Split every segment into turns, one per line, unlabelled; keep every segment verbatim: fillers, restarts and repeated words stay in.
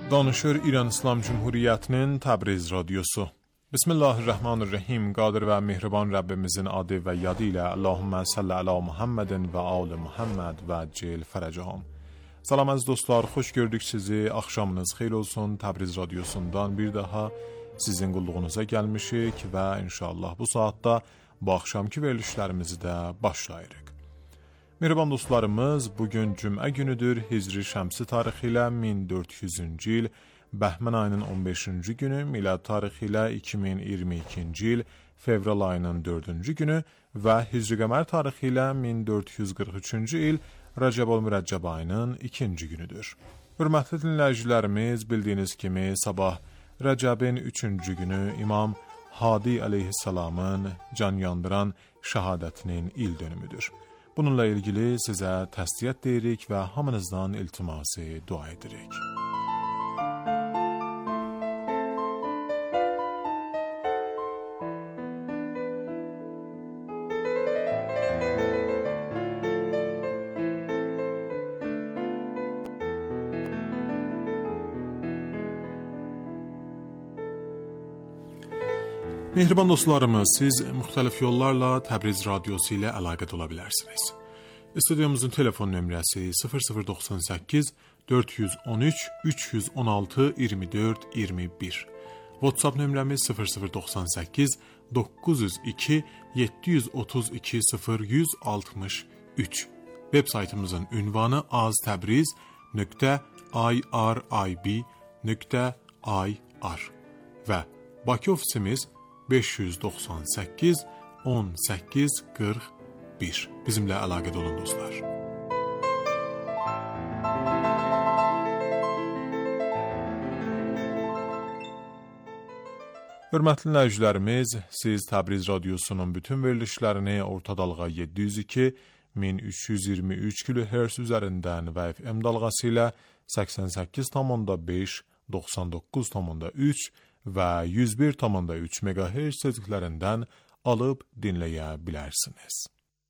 Danışır İran İslam Cumhuriyyətinin Təbriz Radyosu. Bismillahirrahmanirrahim. Qadir və mehriban Rəbbimizin adı və yadı ilə Allahümmə salli ala Muhammedin və ali Muhammed və cil fərəcəhəm. Salam əziz dostlar, xoş gördük sizi. Axşamınız xeyir olsun. Təbriz Radyosundan bir daha sizin qulluğunuza gəlmişik və inşallah bu saatda bu axşamki verilişlərimizi də başlayırıq. Mehriban dostlarımız, bugün cümə günüdür. Hicri şəmsi tarixi ilə min dörd yüzüncü il, Bəhmən ayının on beşinci günü, milad tarixi ilə iki min iyirmi ikinci il, fevral ayının dördüncü günü və Hicri qəmər tarixi ilə min dörd yüz qırx üçüncü il, Rəcəb-ol-Mürəccəb ayının ikinci günüdür. Hörmətli dinləyicilərimiz, bildiyiniz kimi sabah Rəcəbin üçüncü günü İmam Hadi aleyhissalamın can yandıran şəhadətinin il dönümüdür. Bununla ilgili sizə təsdiyyət deyirik və hamınızdan iltiması dua edirik. Mehriban dostlarımız, siz müxtəlif yollarla Təbriz Radyosu ilə əlaqət ola bilərsiniz. Stüdyomuzun telefon nömrəsi sıfır sıfır doxsan səkkiz dörd yüz on üç üç yüz on altı iyirmi dörd iyirmi bir. WhatsApp nömrəmiz sıfır sıfır doxsan səkkiz doqquz yüz iki yeddi yüz otuz iki sıfır yüz altmış üç. Web saytımızın ünvanı aztabriz nöqtə irib nöqtə ir və Bakı ofisimiz beş yüz doxsan səkkiz on səkkiz qırx bir. Bizimlə əlaqədə olun dostlar. Hörmətli dinləyicilərimiz, siz Təbriz Radyosunun bütün verilişlərini orta dalğa yeddi yüz iki min üç yüz iyirmi üç kilohertz üzərindən və F M dalğası ilə səksən səkkiz tam beş, doxsan doqquz tam üç və yüz bir tam üç megahertz tezliklərindən alıb dinləyə bilərsiniz.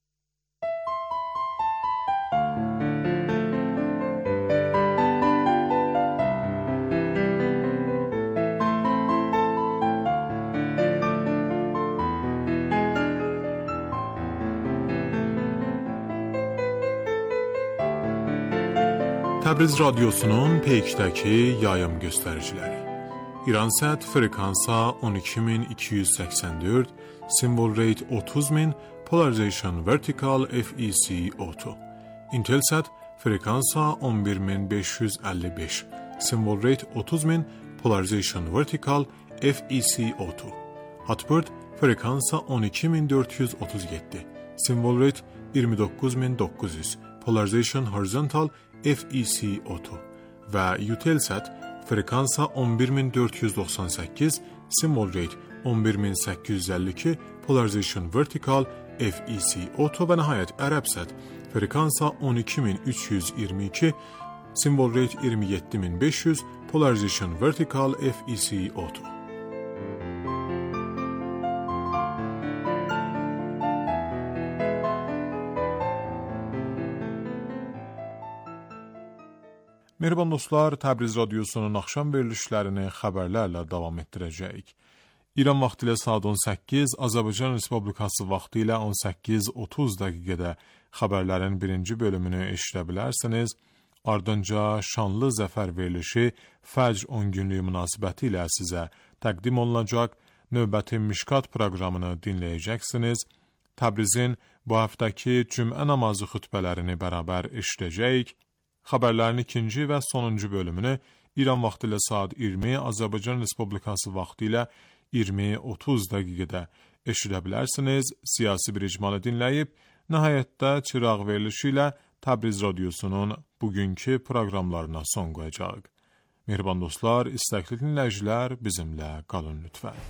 Təbriz Radyosunun Peykdəki yayım göstəriciləri. İransat frekansa on iki min iki yüz səksən dörd, symbol rate otuz min, polarization vertical F E C auto. Intelsat frekansa on bir min beş yüz əlli beş, symbol rate otuz min, polarization vertical F E C auto. Hotbird frekansa on iki min dörd yüz otuz yeddi, symbol rate iyirmi doqquz min doqquz yüz, polarization horizontal F E C auto və Eutelsat frekansa on bir min dörd yüz doxsan səkkiz, symbol rate on bir min səkkiz yüz əlli iki, polarization vertical F E C auto və nəhayət Ərəbsat frekansa on iki min üç yüz iyirmi iki, symbol rate iyirmi yeddi min beş yüz, polarization vertical F E C auto. Mehriban dostlar, Təbriz Radyosunun axşam verilişlərini xəbərlərlə davam etdirəcəyik. İran vaxtı ilə saat on səkkiz, Azərbaycan Respublikası vaxtı ilə on səkkiz otuz dəqiqədə xəbərlərin birinci bölümünü eşidə bilərsiniz. Ardınca şanlı zəfər verilişi Fəcr on günlük münasibəti ilə sizə təqdim olunacaq. Növbəti Mişkat proqramını dinləyəcəksiniz. Təbrizin bu həftəki cümə namazı xütbələrini bərabər eşidəcəyik. Xəbərlərin ikinci və sonuncu bölümünü İran vaxtı ilə saat iyirmi, Azərbaycan Respublikası vaxtı ilə iyirmi otuz dəqiqədə eşidə bilərsiniz. Siyasi bir icmalı dinləyib, nəhayətdə çıraq verilişi ilə Təbriz Radyosunun bugünkü proqramlarına son qoyacaq. Mehriban dostlar, istəkli dinləyicilər bizimlə qalın lütfən.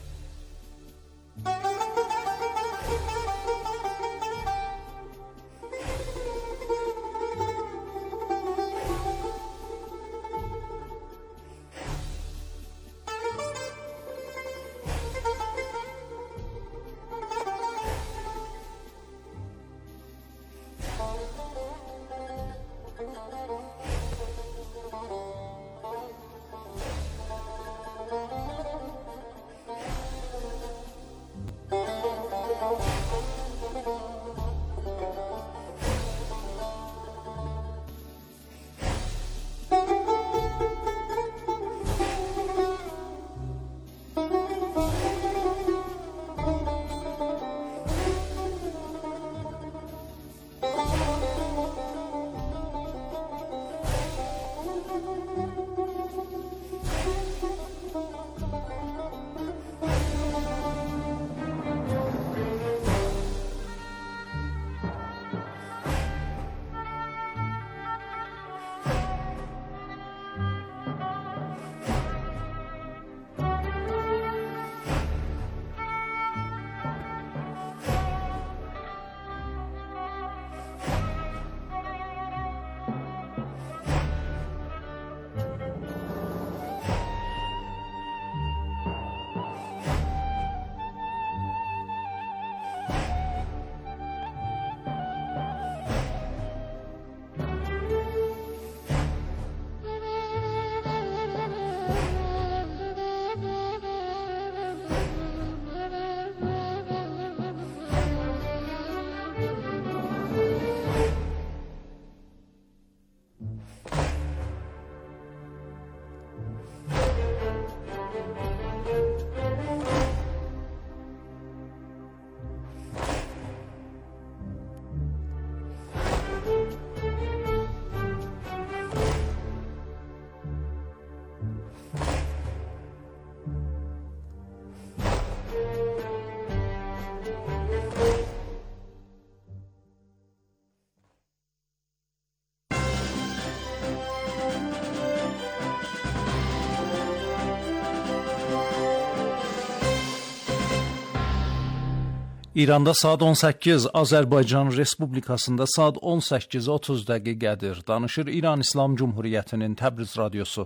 İranda saat on səkkiz, Azərbaycan Respublikasında saat on səkkiz otuz dəqiqədir. Danışır İran İslam Cumhuriyyətinin Təbriz radiosu.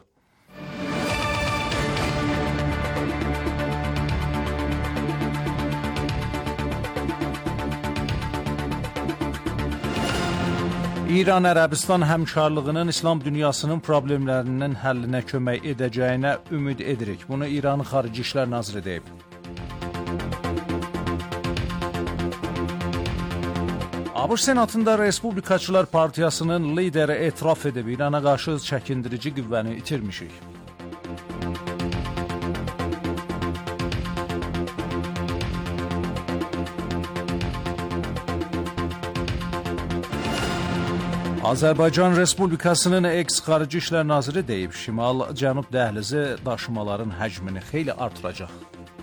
İran Ərəbistan həmkarlığının İslam dünyasının problemlərinin həllinə kömək edəcəyinə ümid edirik. Bunu İran Xarici İşlər Naziri deyib. ABŞ Senatında Respublikaçılar Partiyasının lideri etiraf edib, İrana qarşı çəkindirici qüvvəni itirmişik. Azərbaycan Respublikasının eks-Xarici İşlər Naziri deyib, Şimal-Cənub dəhlizi daşımaların həcmini xeyli artıracaq.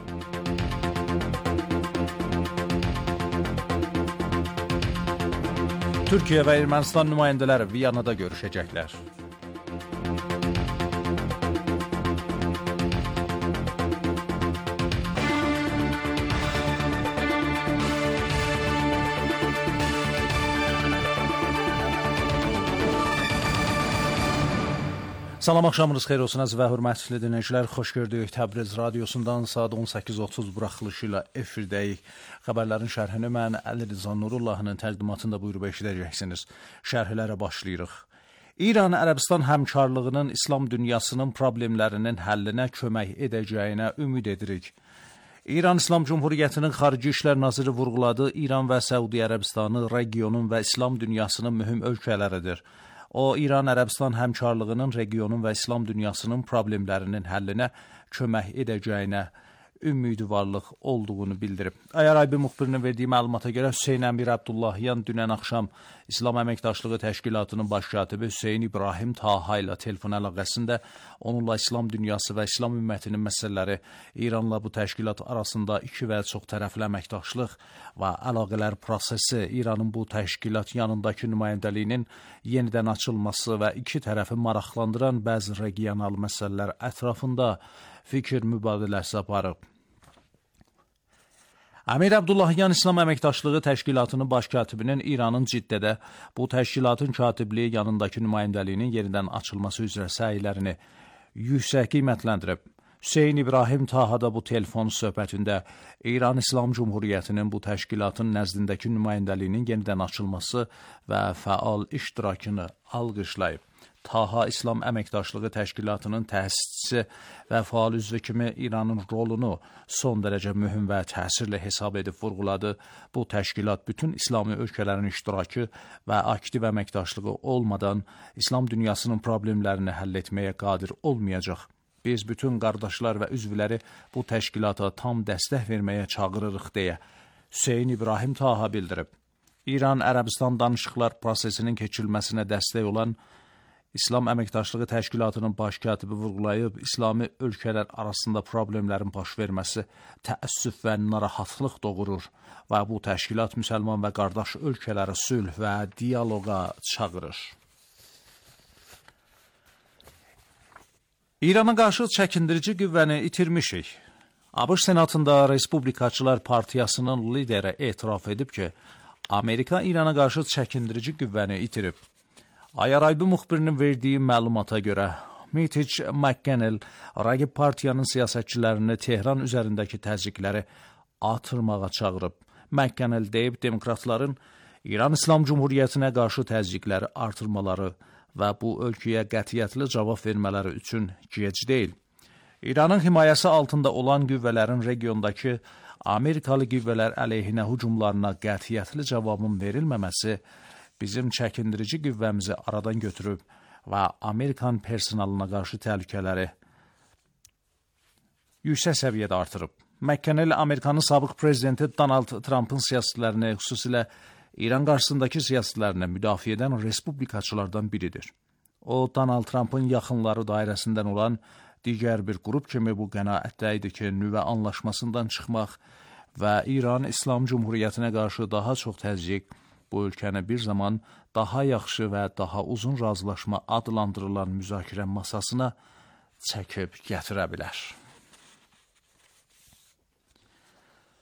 Türkiyə və Ermənistan nümayəndələri Viyanada görüşəcəklər. Salam, axşamınız xeyir olsun, əziz və hörmətli dinləyicilər. Xoş gördük. Təbriz radiosundan saat on səkkiz otuz buraxılışı ilə efirdəyik. Xəbərlərin şərhini mən Əli Rıza Nurullahının təqdimatında buyurub eşidəcəksiniz. Şərhlərə başlayırıq. İran Ərəbistan həmkarlığının İslam dünyasının problemlərinin həllinə kömək edəcəyinə ümid edirik. İran İslam Cumhuriyyətinin Xarici İşlər Naziri vurğuladı, İran və Səudiyyə Ərəbistanı regionun və İslam dünyasının mühüm ölkələridir. O, İran Ərəbistan həmkarlığının regionun və İslam dünyasının problemlərinin həllinə kömək edəcəyinə ümidvarlıq olduğunu bildirib. Ayar Aybi müxbirinin verdiyi məlumata görə Hüseyn Əmir Abdullahyan dünən axşam İslam Əməkdaşlığı Təşkilatının baş katibi Hüseyn İbrahim Taha ilə telefon əlaqəsində onunla İslam dünyası və İslam ümmətinin məsələləri, İranla bu təşkilat arasında iki və çox tərəfli əməkdaşlıq və əlaqələr prosesi, İranın bu təşkilat yanındakı nümayəndəliyinin yenidən açılması və iki tərəfi maraqlandıran bəzi regional məsələlər ətrafında fikir mübadiləsi aparıb. Əmir Abdullahyan İslam Əməkdaşlığı Təşkilatının baş katibinin İranın Ciddədə bu təşkilatın katibliyi yanındakı nümayəndəliyinin yenidən açılması üzrə səylərini yüksək qiymətləndirib. Hüseyn İbrahim Taha da bu telefon söhbətində İran İslam Cumhuriyyətinin bu təşkilatın nəzdindəki nümayəndəliyinin yenidən açılması və fəal iştirakını alqışlayıb. Taha İslam Əməkdaşlığı Təşkilatının təsisçisi və faal üzvü kimi İranın rolunu son dərəcə mühüm və təsirli hesab edib vurğuladı. Bu təşkilat bütün İslami ölkələrin iştirakı və aktiv əməkdaşlığı olmadan İslam dünyasının problemlərini həll etməyə qadir olmayacaq. Biz bütün qardaşlar və üzvləri bu təşkilata tam dəstək verməyə çağırırıq deyə Hüseyn İbrahim Taha bildirib. İran Ərəbistan danışıqlar prosesinin keçirilməsinə dəstək olan İslam Əməkdaşlığı Təşkilatının baş katibi vurğulayıb, İslami ölkələr arasında problemlərin baş verməsi təəssüf və narahatlıq doğurur və bu təşkilat müsəlman və qardaş ölkələri sülh və dialoqa çağırır. İrana qarşı çəkindirici qüvvəni itirmişik. ABŞ Senatında Respublikaçılar Partiyasının lideri etiraf edib ki, Amerika İrana qarşı çəkindirici qüvvəni itirib. Ayar Aybi müxbirinin verdiyi məlumata görə Mitch McConnell rəqib partiyanın siyasətçilərini Tehran üzərindəki təzyiqləri artırmağa çağırıb. McConnell deyib, demokratların İran İslam Cumhuriyyətinə qarşı təzyiqləri artırmaları və bu ölkəyə qətiyyətli cavab vermələri üçün gec deyil. İranın himayəsi altında olan qüvvələrin regiondakı Amerikalı qüvvələr əleyhinə hücumlarına qətiyyətli cavabın verilməməsi bizim çəkindirici qüvvəmizi aradan götürüb və Amerikan personalına qarşı təhlükələri yüksək səviyyədə artırıb. McConnell Amerikanın sabıq prezidenti Donald Trump'ın siyasətlərini, xüsusilə İran qarşısındakı siyasətlərini müdafiə edən respublikaçılardan biridir. O, Donald Trump'ın yaxınları dairəsindən olan digər bir qrup kimi bu qənaətdə idi ki, nüvə anlaşmasından çıxmaq və İran İslam Cumhuriyyətinə qarşı daha çox təzyiq bu ölkəni bir zaman daha yaxşı və daha uzun razılaşma adlandırılan müzakirə masasına çəkib gətirə bilər.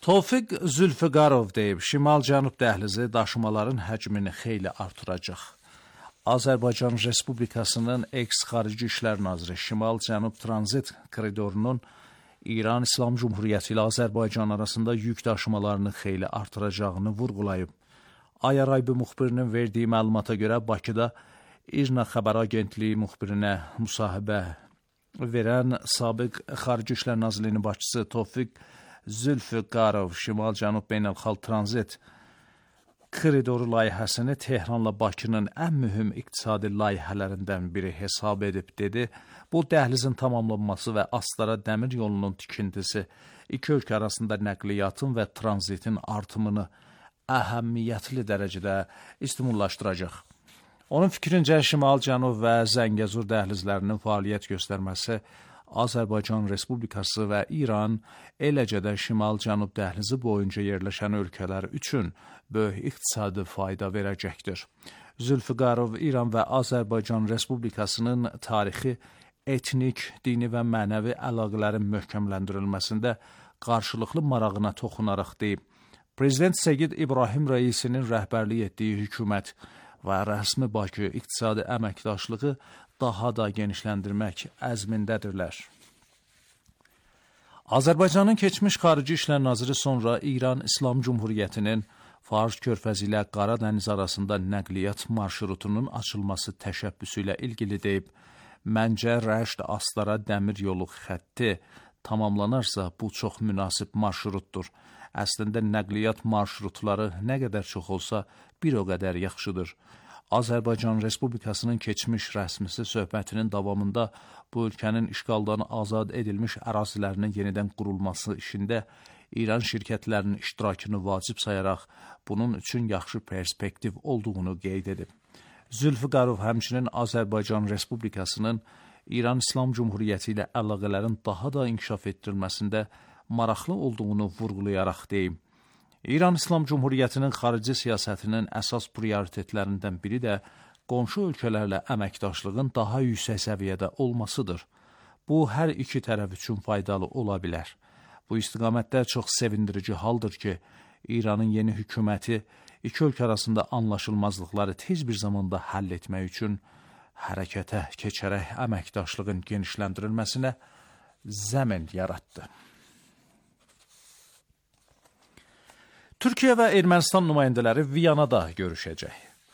Tofiq Zülfüqarov deyib, Şimal-Cənub dəhlizi daşımaların həcmini xeyli artıracaq. Azərbaycan Respublikasının eks-Xarici İşlər Naziri Şimal-Cənub tranzit koridorunun İran İslam Cumhuriyyəti ilə Azərbaycan arasında yük daşımalarını xeyli artıracağını vurğulayıb. Ayaraybi müxbirinin verdiyi məlumata görə Bakıda İRNA xəbər agentliyi müxbirinə müsahibə verən sabiq Xarici İşlər Nazirliyinin başçısı Tofiq Zülfüqarov Şimal-Cənub Beynəlxalq Tranzit koridoru layihəsini Tehranla Bakının ən mühüm iqtisadi layihələrindən biri hesab edib dedi. Bu dəhlizin tamamlanması və Astara dəmir yolunun tikintisi iki ölkə arasında nəqliyyatın və tranzitin artımını əhəmiyyətli dərəcədə istimullaşdıracaq. Onun fikrincə Şimal-Cənub və Zəngəzur dəhlizlərinin fəaliyyət göstərməsi Azərbaycan Respublikası və İran, eləcə də Şimal-Cənub dəhlizi boyunca yerləşən ölkələr üçün böyük iqtisadi fayda verəcəkdir. Zülfüqarov İran və Azərbaycan Respublikasının tarixi, etnik, dini və mənəvi əlaqələrin möhkəmləndirilməsində qarşılıqlı marağına toxunaraq deyib, Prezident Segid İbrahim Rəisinin rəhbərlik etdiyi hökumət və rəsmi Bakı iqtisadi əməkdaşlığı daha da genişləndirmək əzmindədirlər. Azərbaycanın keçmiş Xarici İşlər Naziri sonra İran İslam Cumhuriyyətinin Fars körfəzi ilə Qara Dəniz arasında nəqliyyat marşrutunun açılması təşəbbüsü ilə ilgili deyib, məncə Rəşd Astara dəmir yolu xətti tamamlanarsa bu çox münasib marşrutdur. Əslində nəqliyyat marşrutları nə qədər çox olsa bir o qədər yaxşıdır. Azərbaycan Respublikasının keçmiş rəsmisi söhbətinin davamında bu ölkənin işğaldan azad edilmiş ərazilərinin yenidən qurulması işində İran şirkətlərinin iştirakını vacib sayaraq bunun üçün yaxşı perspektiv olduğunu qeyd edib. Zülfüqarov həmçinin Azərbaycan Respublikasının İran İslam Cumhuriyyəti ilə əlaqələrin daha da inkişaf etdirilməsində maraqlı olduğunu vurğulayaraq deyib. İran İslam Cumhuriyyətinin xarici siyasətinin əsas prioritetlərindən biri də qonşu ölkələrlə əməkdaşlığın daha yüksək səviyyədə olmasıdır. Bu, hər iki tərəf üçün faydalı ola bilər. Bu istiqamətdə çox sevindirici haldır ki, İranın yeni hökuməti iki ölkə arasında anlaşılmazlıqları tez bir zamanda həll etmək üçün hərəkətə keçərək əməkdaşlığın genişləndirilməsinə zəmin yaratdı. Türkiyə və Ermənistan nümayəndələri Viyanada görüşəcək.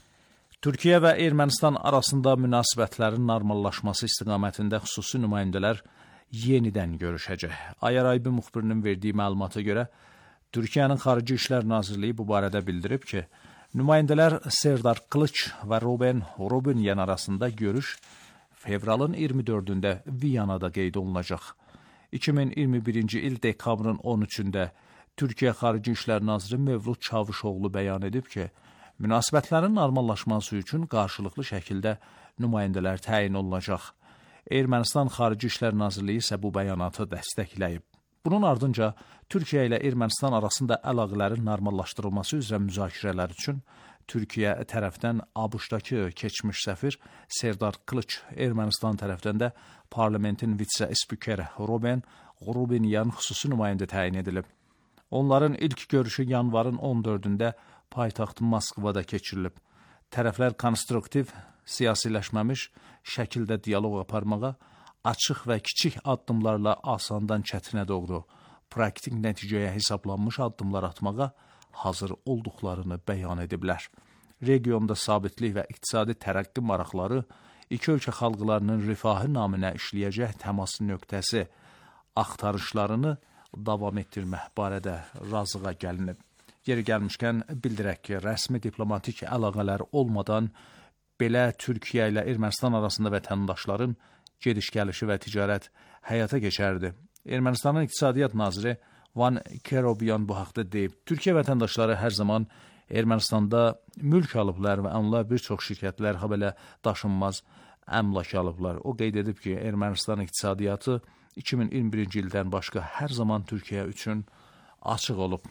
Türkiyə və Ermənistan arasında münasibətlərin normallaşması istiqamətində xüsusi nümayəndələr yenidən görüşəcək. Ayaraybi müxbirinin verdiyi məlumata görə, Türkiyənin Xarici İşlər Nazirliyi bu barədə bildirib ki, nümayəndələr Serdar Qılıç və Ruben Rubinyan arasında görüş fevralın iyirmi dördündə Viyanada qeyd olunacaq. iki min iyirmi birinci il dekabrın on üçündə Türkiyə Xarici İşlər Naziri Mevlud Çavuşoğlu bəyan edib ki, münasibətlərin normallaşması üçün qarşılıqlı şəkildə nümayəndələr təyin olunacaq. Ermənistan Xarici İşlər Nazirliyi isə bu bəyanatı dəstəkləyib. Bunun ardınca Türkiyə ilə Ermənistan arasında əlaqələrin normallaşdırılması üzrə müzakirələr üçün Türkiyə tərəfdən ABŞ-dakı keçmiş səfir Serdar Qılıç, Ermənistan tərəfdən də parlamentin vitse-spikeri Ruben Rubinyan xüsusi nümayəndə təyin edilib. Onların ilk görüşü yanvarın on dördündə paytaxt Moskvada keçirilib. Tərəflər konstruktiv, siyasiləşməmiş şəkildə dialoq aparmağa, açıq və kiçik addımlarla asandan çətinə doğru praktik nəticəyə hesablanmış addımlar atmağa hazır olduqlarını bəyan ediblər. Regionda sabitlik və iqtisadi tərəqqi maraqları iki ölkə xalqlarının rifahı naminə işləyəcək təmas nöqtəsi axtarışlarını davam etdirmək barədə razılığa gəlinib. Yeri gəlmişkən bildirək ki, rəsmi diplomatik əlaqələr olmadan belə Türkiyə ilə Ermənistan arasında vətəndaşların gediş-gəlişi və ticarət həyata keçərdi. Ermənistanın İqtisadiyyat Naziri Van Kerobyan bu haqda deyib, Türkiyə vətəndaşları hər zaman Ermənistanda mülk alıblar və onlar bir çox şirkətlər, ha belə daşınmaz əmlak alıblar. O qeyd edib ki, Ermənistan iqtisadiyyatı iki min iyirmi birinci ildən başqa hər zaman Türkiyə üçün açıq olub.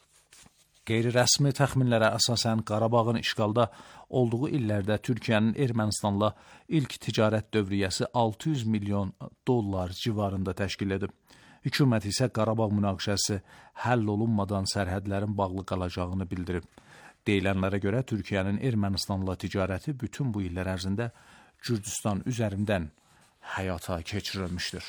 Qeyri-rəsmi təxminlərə əsasən Qarabağın işğalda olduğu illərdə Türkiyənin Ermənistanla ilk ticarət dövriyyəsi altı yüz milyon dollar civarında təşkil edib. Hökumət isə Qarabağ münaqişəsi həll olunmadan sərhədlərin bağlı qalacağını bildirib. Deyilənlərə görə Türkiyənin Ermənistanla ticarəti bütün bu illər ərzində Gürcüstan üzərindən həyata keçirilmişdir.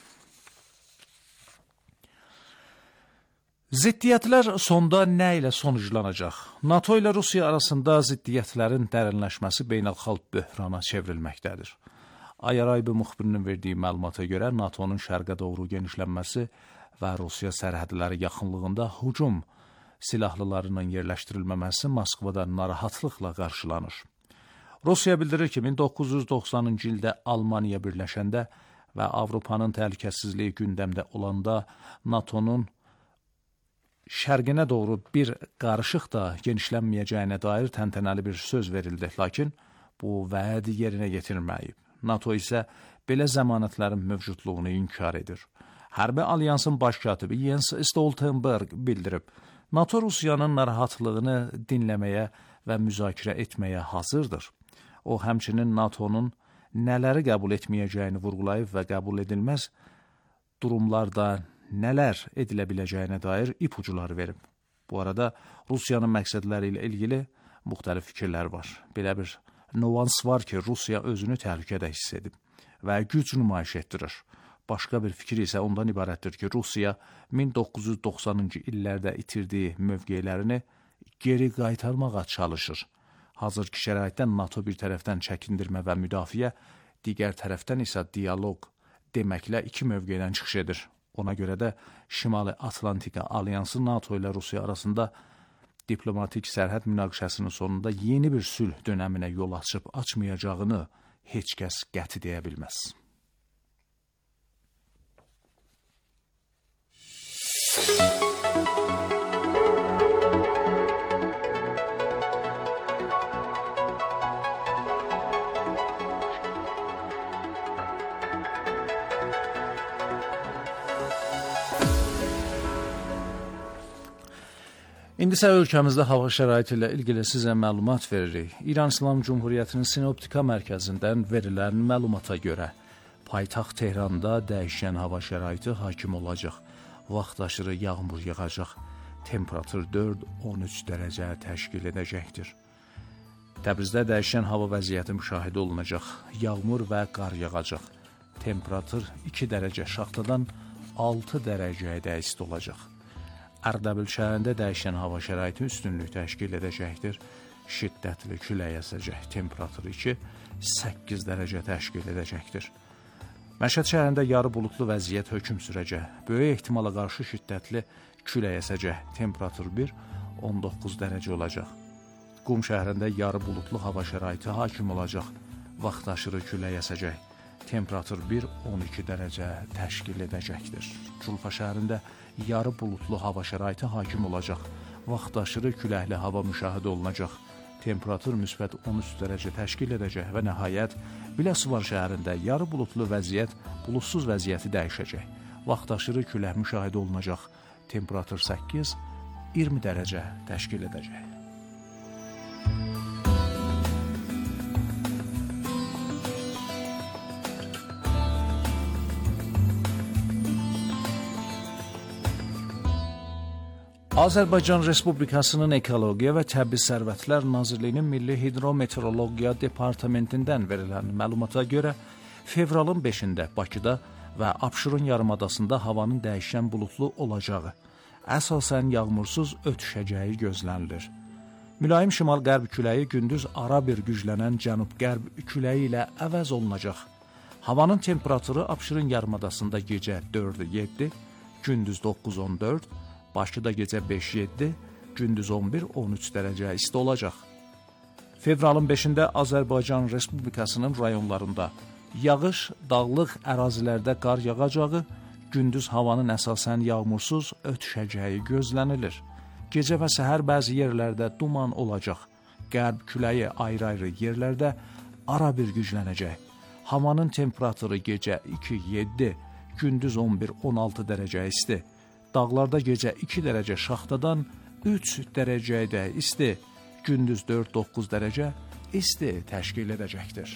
Ziddiyyətlər sonda nə ilə sonuclanacaq? NATO ilə Rusiya arasında ziddiyyətlərin dərinləşməsi beynəlxalq böhrana çevrilməkdədir. Ayaraybi müxbirinin verdiyi məlumata görə NATO'nun şərqə doğru genişlənməsi və Rusiya sərhədləri yaxınlığında hücum silahlılarının yerləşdirilməməsi Moskvada narahatlıqla qarşılanır. Rusiya bildirir ki, min doqquz yüz doxsanıncı ildə Almaniya birləşəndə və Avropanın təhlükəsizliyi gündəmdə olanda NATO'nun şərqinə doğru bir qarışıq da genişlənməyəcəyinə dair təntənəli bir söz verildi, lakin bu vəd yerinə yetirilməyib. NATO isə belə zəmanətlərin mövcudluğunu inkar edir. Hərbi Alyansın baş katibi Jens Stoltenberg bildirib, NATO Rusiyanın narahatlığını dinləməyə və müzakirə etməyə hazırdır. O, həmçinin NATO'nun nələri qəbul etməyəcəyini vurğulayıb və qəbul edilməz durumlarda nələr edilə biləcəyinə dair ipucuları verib. Bu arada Rusiyanın məqsədləri ilə ilgili müxtəlif fikirlər var. Belə bir nüans var ki, Rusiya özünü təhlükədə hiss edib və güc nümayiş etdirir. Başqa bir fikir isə ondan ibarətdir ki, Rusiya min doqquz yüz doxsanıncı illərdə itirdiyi mövqelərini geri qaytarmağa çalışır. Hazırki şəraitdə NATO bir tərəfdən çəkindirmə və müdafiə, digər tərəfdən isə dialoq deməklə iki mövqedən çıxış edir. Ona görə də Şimali Atlantika Alyansı NATO ilə Rusiya arasında diplomatik sərhəd münaqişəsinin sonunda yeni bir sülh dönəminə yol açıb açmayacağını heç kəs qəti deyə bilməz. İndi isə ölkəmizdə hava şəraiti ilə ilgili sizə məlumat veririk. İran İslam Cumhuriyyətinin Sinoptika mərkəzindən verilən məlumata görə paytaxt Tehranda dəyişən hava şəraiti hakim olacaq. Vaxt aşırı yağmur yağacaq. Temperatur dörd on üç dərəcə təşkil edəcəkdir. Təbrizdə dəyişən hava vəziyyəti müşahidə olunacaq. Yağmur və qar yağacaq. Temperatur iki dərəcə şaxtadan altı dərəcəyə isti olacaq. Ərdəbil şəhərində dəyişən hava şəraiti üstünlük təşkil edəcəkdir. Şiddətli külək əsəcək. Temperatur iki səkkiz dərəcə təşkil edəcəkdir. Məşhəd şəhərində yarı bulutlu vəziyyət hökm sürəcək. Böyük ehtimala qarşı şiddətli külək əsəcək. Temperatur bir on doqquz dərəcə olacaq. Qum şəhərində yarı bulutlu hava şəraiti hakim olacaq. Vaxt aşırı külək əsəcək. Temperatur bir on iki dərəcə təşkil edəcəkdir. Culfa şəhərində yarı bulutlu hava şəraiti hakim olacaq. Vaxt aşırı küləkli hava müşahidə olunacaq. Temperatur müsbət on üç dərəcə təşkil edəcək və nəhayət Biləsuvar şəhərində yarı bulutlu vəziyyət bulutsuz vəziyyəti dəyişəcək. Vaxt aşırı külək müşahidə olunacaq. Temperatur səkkiz iyirmi dərəcə təşkil edəcək. Azərbaycan Respublikasının Ekologiya və Təbii Sərvətlər Nazirliyinin Milli Hidrometeorologiya Departamentindən verilən məlumata görə fevralın beşində Bakıda və Abşeron yarımadasında havanın dəyişən bulutlu olacağı, əsasən yağmursuz ötüşəcəyi gözlənilir. Mülayim şimal-qərb küləyi gündüz ara bir güclənən cənub-qərb küləyi ilə əvəz olunacaq. Havanın temperaturu Abşeron yarımadasında gecə dörd yeddi, gündüz doqquz on dörd, Bakıda gecə beş yeddi, gündüz on bir on üç dərəcə isti olacaq. Fevralın beşində Azərbaycan Respublikasının rayonlarında yağış, dağlıq ərazilərdə qar yağacağı, gündüz havanın əsasən yağmursuz ötüşəcəyi gözlənilir. Gecə və səhər bəzi yerlərdə duman olacaq. Qərb küləyi ayrı-ayrı yerlərdə ara bir güclənəcək. Havanın temperaturu gecə iki yeddi, gündüz on bir on altı dərəcə isti. Dağlarda gecə iki dərəcə şaxtadan üç dərəcəyə isti, gündüz dörd doqquz dərəcə isti təşkil edəcəkdir.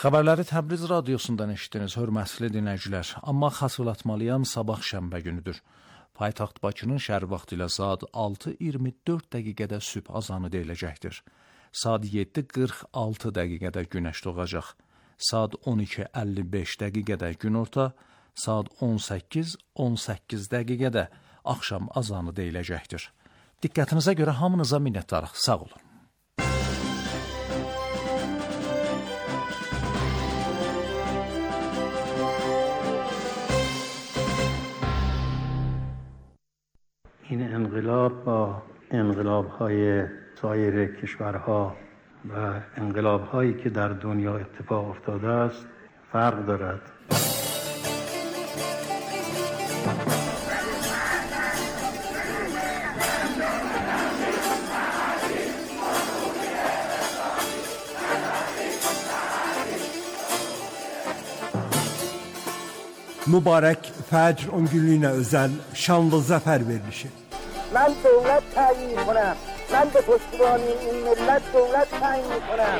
Xəbərləri Təbriz radiosundan eşitdiniz, hörmətli dinləyicilər. Amma xatırlatmalıyam, sabah şənbə günüdür. Paytaxt Bakının şəhər vaxtı ilə saat altı iyirmi dörd dəqiqədə sübh azanı deyiləcəkdir. Saat yeddi qırx altı dəqiqədə günəş doğacaq. Saat on iki əlli beş dəqiqədə günorta, saat on səkkiz on səkkiz dəqiqədə axşam azanı deyiləcəkdir. Diqqətinizə görə hamınıza minnətdarıq. Sağ olun.
این انقلاب با انقلاب‌های سایر کشورها و انقلاب‌هایی که در دنیا اتفاق افتاده است فرق دارد.
Mübarək Fəcr on günlüyünə özəl şanlı zəfər verilişi.
من دولت تعیین کنم، من به پشتیبانی این ملت دولت تعیین کنم.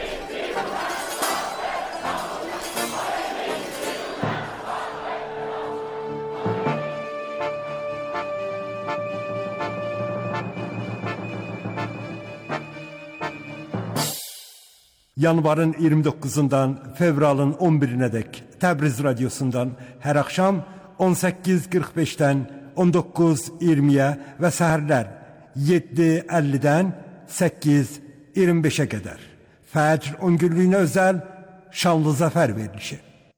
Yanvarın iyirmi doqquzundan fevralın on birinədək Təbriz radiosundan hər axşam on səkkiz qırx beşdən on doqquz iyirmiyə və səhərlər yeddi əllidən səkkiz iyirmi beşə qədər. Fəcr on günlüyünə özəl şanlı zəfər verilişi.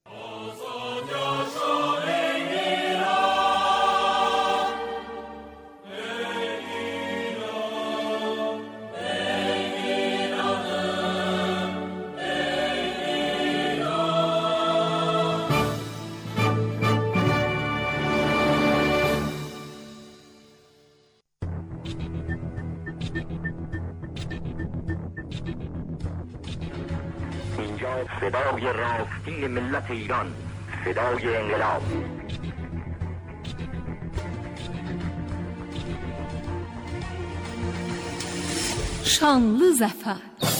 اینجا صدای راستی ملت ایران، صدای انقلاب.
Şanlı Zəfər.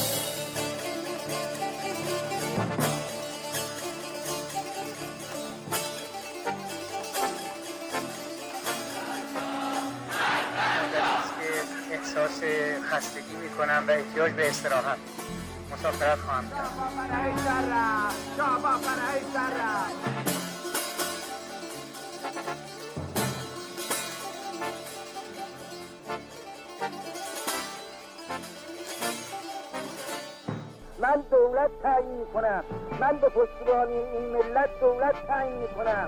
احساس خستگی میکنم و احتیاج به استراحت. مسافرت خواهم کرد. من دولت تعیین کنم، من به پشتیبانی این ملت دولت تعیین کنم.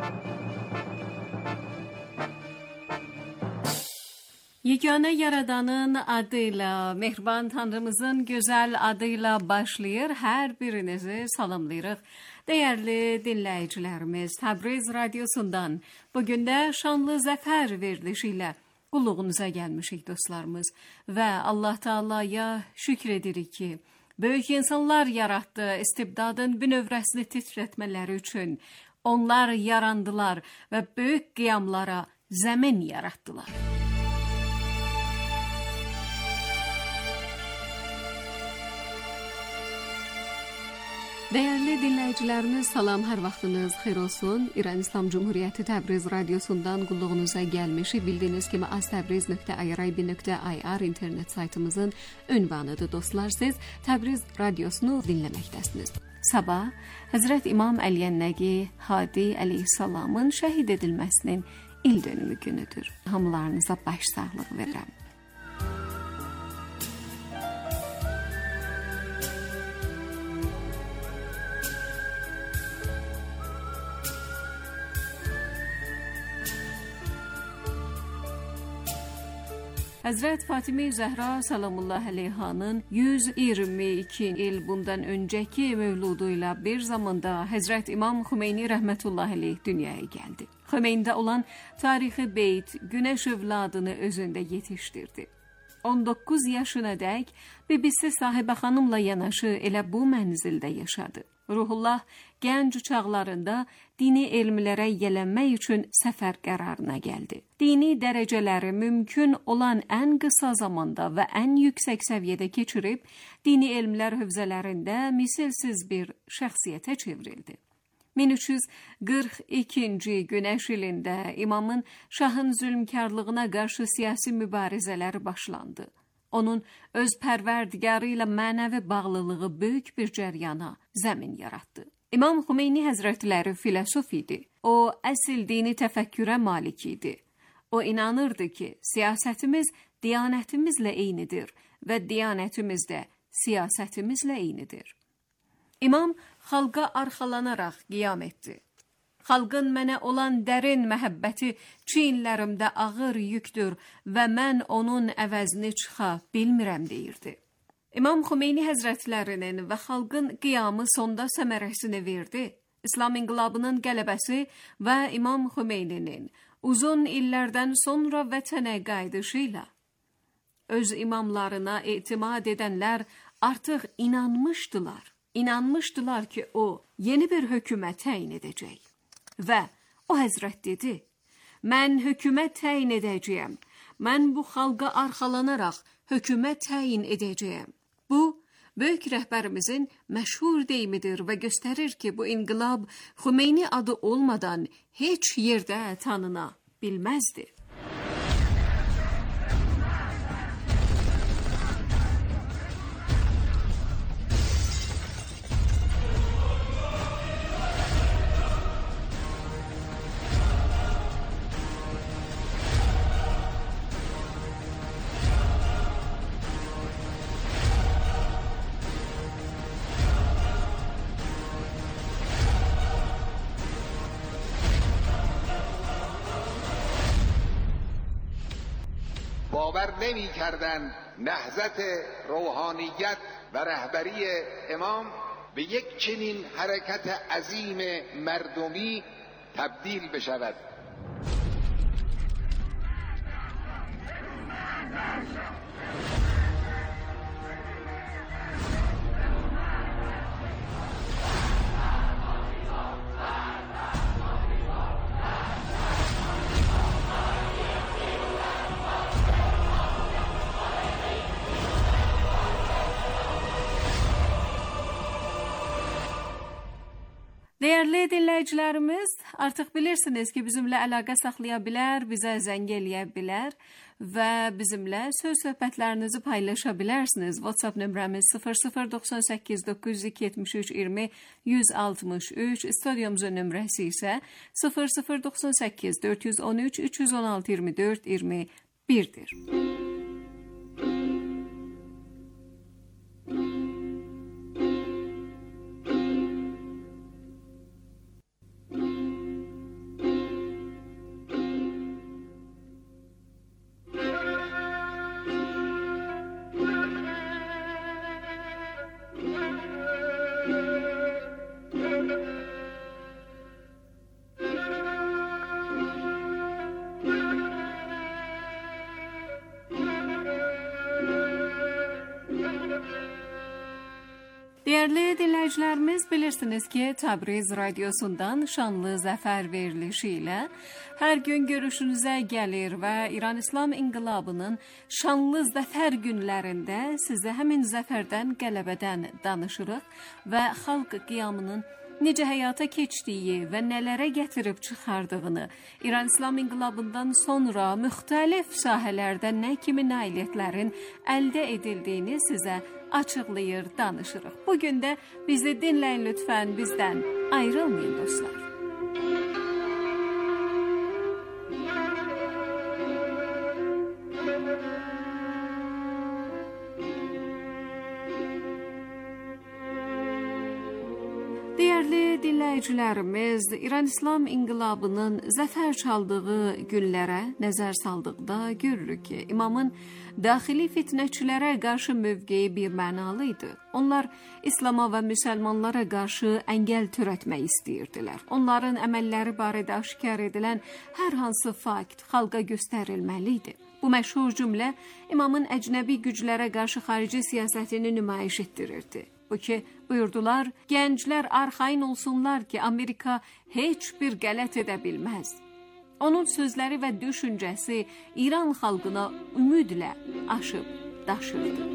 Yeganə Yaradanın adıyla, Mehriban Tanrımızın gözəl adıyla başlayır. Hər birinizi salamlayırıq. Dəyərli dinləyicilərimiz, Təbriz radiosundan bugün də şanlı zəfər verilişi ilə qulluğunuza gəlmişik dostlarımız. Və Allah Teala'ya şükür edirik ki, böyük insanlar yaratdı, istibdadın bünövrəsini titrətmələri üçün. Onlar yarandılar və böyük qiyamlara zəmin yaratdılar. Değerli dinləyicilərimiz, salam, hər vaxtınız xeyir olsun. İran İslam Cumhuriyyəti Təbriz radiosundan qulluğunuza gəlmişi bildiyiniz kimi aztəbriz nöqtə irib nöqtə ir internet saytımızın ünvanıdır. Dostlar, siz Təbriz radiosunu dinləməkdəsiniz. Sabah Həzrət İmam Əliyyən-Nəqi Hadi əleyhissalamın şəhid edilməsinin il dönümü günüdür. Hamılarınıza baş sağlığı verirəm. Həzrət Fatimə Zəhra Salamullah Əleyhanın yüz iyirmi iki il bundan öncəki mövludu ilə bir zamanda Həzrət İmam Xümeyni Rəhmətullah Əleyh dünyaya gəldi. Xümeyndə olan tarixi beyt Günəş övladını özündə yetişdirdi. on doqquz yaşınadək bibisi Sahibə xanımla yanaşı elə bu mənzildə yaşadı. Ruhullah gənc çağlarında dini elmlərə yiyələnmək üçün səfər qərarına gəldi. Dini dərəcələri mümkün olan ən qısa zamanda və ən yüksək səviyyədə keçirib, dini elmlər hövzələrində misilsiz bir şəxsiyyətə çevrildi. min üç yüz qırx ikinci günəş ilində imamın şahın zülmkarlığına qarşı siyasi mübarizələri başlandı. Onun öz pərverdigarı ilə mənəvi bağlılığı böyük bir cəryana zəmin yaratdı. İmam Xümeyni Həzrətləri filosof idi. O, əsl dini təfəkkürə malik idi. O inanırdı ki, siyasətimiz diyanətimizlə eynidir və diyanətimiz də siyasətimizlə eynidir. İmam xalqa arxalanaraq qiyam etdi. Xalqın mənə olan dərin məhəbbəti çiyinlərimdə ağır yükdür və mən onun əvəzini çıxa bilmirəm deyirdi. İmam Xümeyni Həzrətlərinin və xalqın qiyamı sonda səmərəsini verdi. İslam inqilabının qələbəsi və İmam Xümeyninin uzun illərdən sonra vətənə qayıdışı ilə öz imamlarına etimad edənlər artıq inanmışdılar. İnanmışdılar ki, o yeni bir hökumət təyin edəcək. Və o həzrət dedi, mən hökumət təyin edəcəyəm. Mən bu xalqa arxalanaraq hökumət təyin edəcəyəm. Bu, böyük rəhbərimizin məşhur deyimidir və göstərir ki, bu inqilab Xümeyni adı olmadan heç yerdə tanına bilməzdi.
باور نمی کردن نهضت روحانیت و رهبری امام به یک چنین حرکت عظیم مردمی تبدیل بشود.
Değerli dinləyicilərimiz, artıq bilirsiniz ki, bizimlə əlaqə saxlaya bilər, bizə zəng eləyə bilər və bizimlə söz söhbətlərinizi paylaşa bilərsiniz. WhatsApp nömrəmiz sıfır sıfır doxsan səkkiz doqquz yüz yetmiş üç iyirmi yüz altmış üç, studyomuzun nömrəsi isə sıfır sıfır doxsan səkkiz dörd yüz on üç üç yüz on altı iyirmi dörd iyirmi birdir. Değerli dinləyicilərimiz, bilirsiniz ki, Təbriz radiosundan şanlı zəfər verilişi ilə hər gün görüşünüzə gəlir və İran İslam İnqilabının şanlı zəfər günlərində sizə həmin zəfərdən, qələbədən danışırıq və xalq qiyamının necə həyata keçdiyi və nələrə gətirib çıxardığını, İran İslam İnqilabından sonra müxtəlif sahələrdə nə kimi nailiyyətlərin əldə edildiyini sizə açıqlayır, danışırıq. Bugün də bizi dinləyin lütfən, bizdən ayrılmayın dostlar. Değerli dinləyicilərimiz, İran İslam İnqilabının zəfər çaldığı günlərə nəzər saldıqda görürük ki, imamın daxili fitnəçilərə qarşı mövqeyi bir mənalı idi. Onlar İslama və müsəlmanlara qarşı əngəl törətmək istəyirdilər. Onların əməlləri barədə aşkar edilən hər hansı fakt xalqa göstərilməli idi. Bu məşhur cümlə imamın əcnəbi güclərə qarşı xarici siyasətini nümayiş etdirirdi. Bu ki, buyurdular, gənclər arxayın olsunlar ki, Amerika heç bir qələt edə bilməz. Onun sözləri və düşüncəsi İran xalqına ümidlə aşıb daşırdı.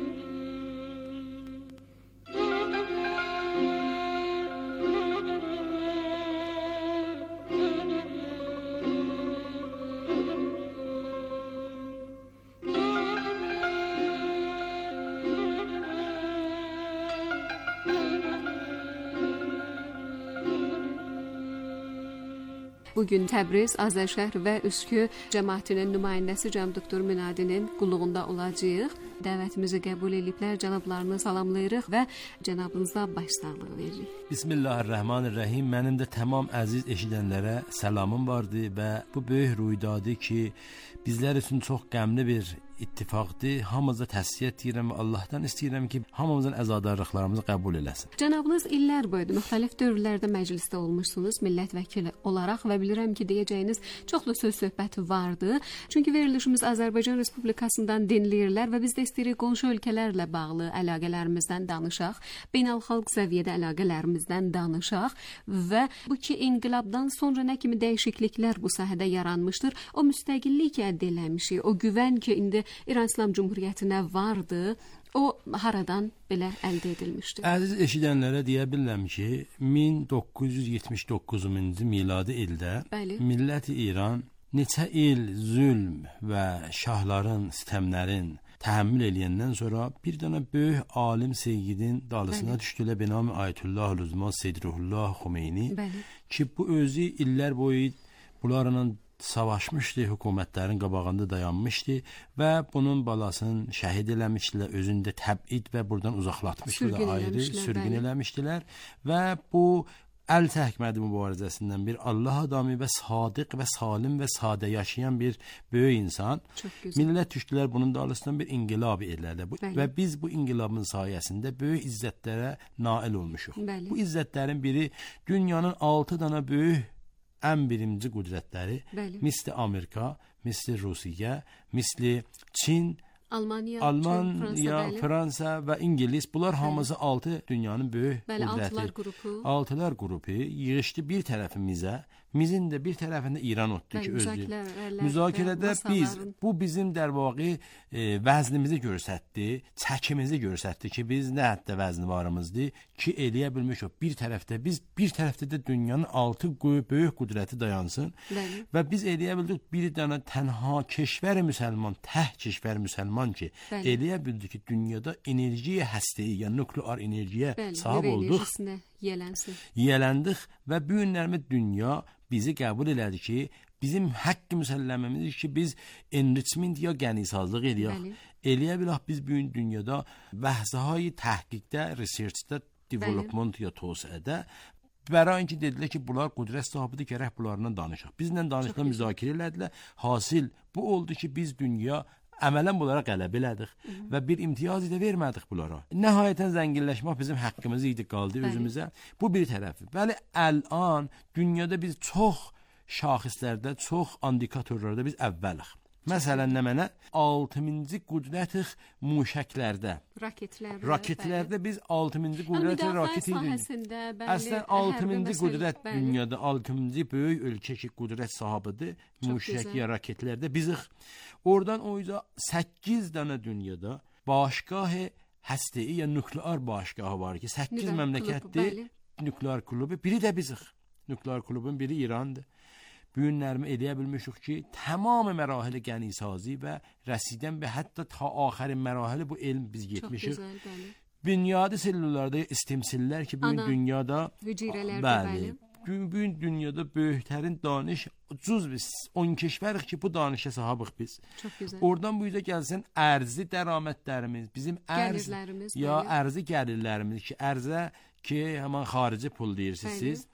Bugün Təbriz, Azərşəhər və Üskü cəmaətinin nümayəndəsi cənab doktor Münadinin qulluğunda olacağıq. Dəvətimizi qəbul ediblər, cənablarını salamlayırıq və cənabınıza başsağlığı veririk.
Bismillahirrahmanirrahim. Mənim də tamam əziz eşidənlərə səlamım vardı və bu böyük rüydadı ki, bizlər üçün çox qəmli bir ittifaqdır. Hamımıza təsliyyət deyirəm və Allahdan istəyirəm ki, hamımızın əzadarlıqlarımızı qəbul eləsin.
Cənabınız illər boyu müxtəlif dövrlərdə məclisdə olmuşsunuz, millət vəkili olaraq və bilirəm ki, deyəcəyiniz çoxlu söz söhbəti vardı. Çünki verilişimiz Azərbaycan Respublikasından dinləyirlər və biz də istəyirik qonşu ölkələrlə bağlı əlaqələrimizdən danışaq, beynəlxalq səviyyədə əlaqələrimizdən danışaq və bu ki, inqilabdan sonra nə kimi dəyişikliklər bu sahədə yaranmışdır, o müstəqillik əldə eləmişik, o güvən ki, indi İran İslam Cumhuriyyətinə vardı, o haradan belə əldə edilmişdir?
Əziz eşidənlərə deyə bilirəm ki, min doqquz yüz yetmiş doqquzuncu miladi ildə Bəli. Milləti İran neçə il zülm və şahların, sistemlərin təhəmmül eləyəndən sonra bir dənə böyük alim Seyyidin dalısına düşdülər benami Ayətullah Lüzma Seyyid Ruhullah Xomeyni Bəli. Ki, bu özü illər boyu bunlarla savaşmışdı, hökumətlərin qabağında dayanmışdı və bunun balasını şəhid eləmişdilər, özündə təbid və buradan uzaqlatmışdılar, ayrı sürgün eləmişdilər və bu əl çəkmədi mübarizəsindən bir Allah adamı və sadiq və salim və sadə yaşayan bir böyük insan. Millət düşdülər bunun dalısından bir inqilab elədi və biz bu inqilabın sayəsində böyük izzətlərə nail olmuşuq. Bəli. Bu izzətlərin biri dünyanın altı dana böyük ən birinci qüdrətləri, Bəli. Misli Amerika, misli Rusiya, misli Çin,
Almaniya,
Almaniya, Çin, Fransa, Fransa və İngilis, bunlar Bəli. Hamısı altı dünyanın böyük
Bəli,
qüdrəti.
Altılar qrupu.
Altılar qrupu yığışdı bir tərəfimizə, mizin də bir tərəfində İran otdu ki, özü. Müzakirədə biz, bu bizim dərvaqi e, vəznimizi göstərdi, çəkimizi göstərdi ki, biz nə həddə vəzni varımızdır ki, eləyə bilmişik. Bir tərəfdə biz, bir tərəfdə də dünyanın altı böyük qüdrəti dayansın Bəli. Və biz eləyə bildik bir dənə tənha keşvər müsəlman, təh keşvər müsəlman ki, Bəli. Eləyə bildik ki, dünyada enerjiyə həstəyi, yəni nuklear enerjiyə Bəli, sahib olduq.
Yələnsin.
Yələndik və bu günlərdə dünya bizi qəbul elədi ki, bizim haqq müsəlləməmizdir ki, biz enrichment ya gənisazlıq eləyək. Eləyə bilək biz bu gün dünyada bəhsəhay təhqiqdə, researchdə, development ya tövsiyədə bərain ki, dedilər ki, bunlar qüdrət sahibidir, gərək bunlarla danışaq. Bizlə danışdılar, müzakirə elədilər. Hasil bu oldu ki, biz dünya əmələn bunlara qələbə elədik Hı -hı. və bir imtiyaz da vermədik bunlara. Nəhayətən zənginləşmək bizim haqqımız idi, qaldı Bəli. Özümüzə. Bu bir tərəfi. Bəli, əlan dünyada biz çox şaxislərdə, çox indikatorlarda biz əvvəlik. Məsələn, nə mənə? altıncı qüdrətik muşəklərdə.
Raketlərdə.
Raketlərdə bəli. Biz altıncı qüdrətik raket
idi.
Əslən altıncı qüdrət bəli. Dünyada altıncı böyük ölkə ki, qüdrət sahibidir. Muşək ya raketlərdə bizik. Oradan o yüzden səkkiz dənə dünyada başqah həstəyi ya nüklear başqahı var ki, səkkiz məmləkətdir nüklear klubu, biri də bizik. Nüklear klubun biri İrandır. Bu günlərimi eləyə bilmişik ki, tamam mərahili gənisazi və rəsidən və hətta ta axərin mərahili bu elm biz getmişik.
Çox gözəl, bəli.
Bünyadi selüllərdə istimsillər ki, bugün dünyada
hüceyrələrdə
bəli. Bugün dünyada böyüklərin danış cüz biz on keşvərik ki, bu danışa sahibik biz.
Çox gözəl.
Oradan bu yüzə gəlsin ərzi dəramətlərimiz, bizim ərz ya ərzi gəlirlərimiz ki, ərzə ki, həman xarici pul deyirsiniz siz.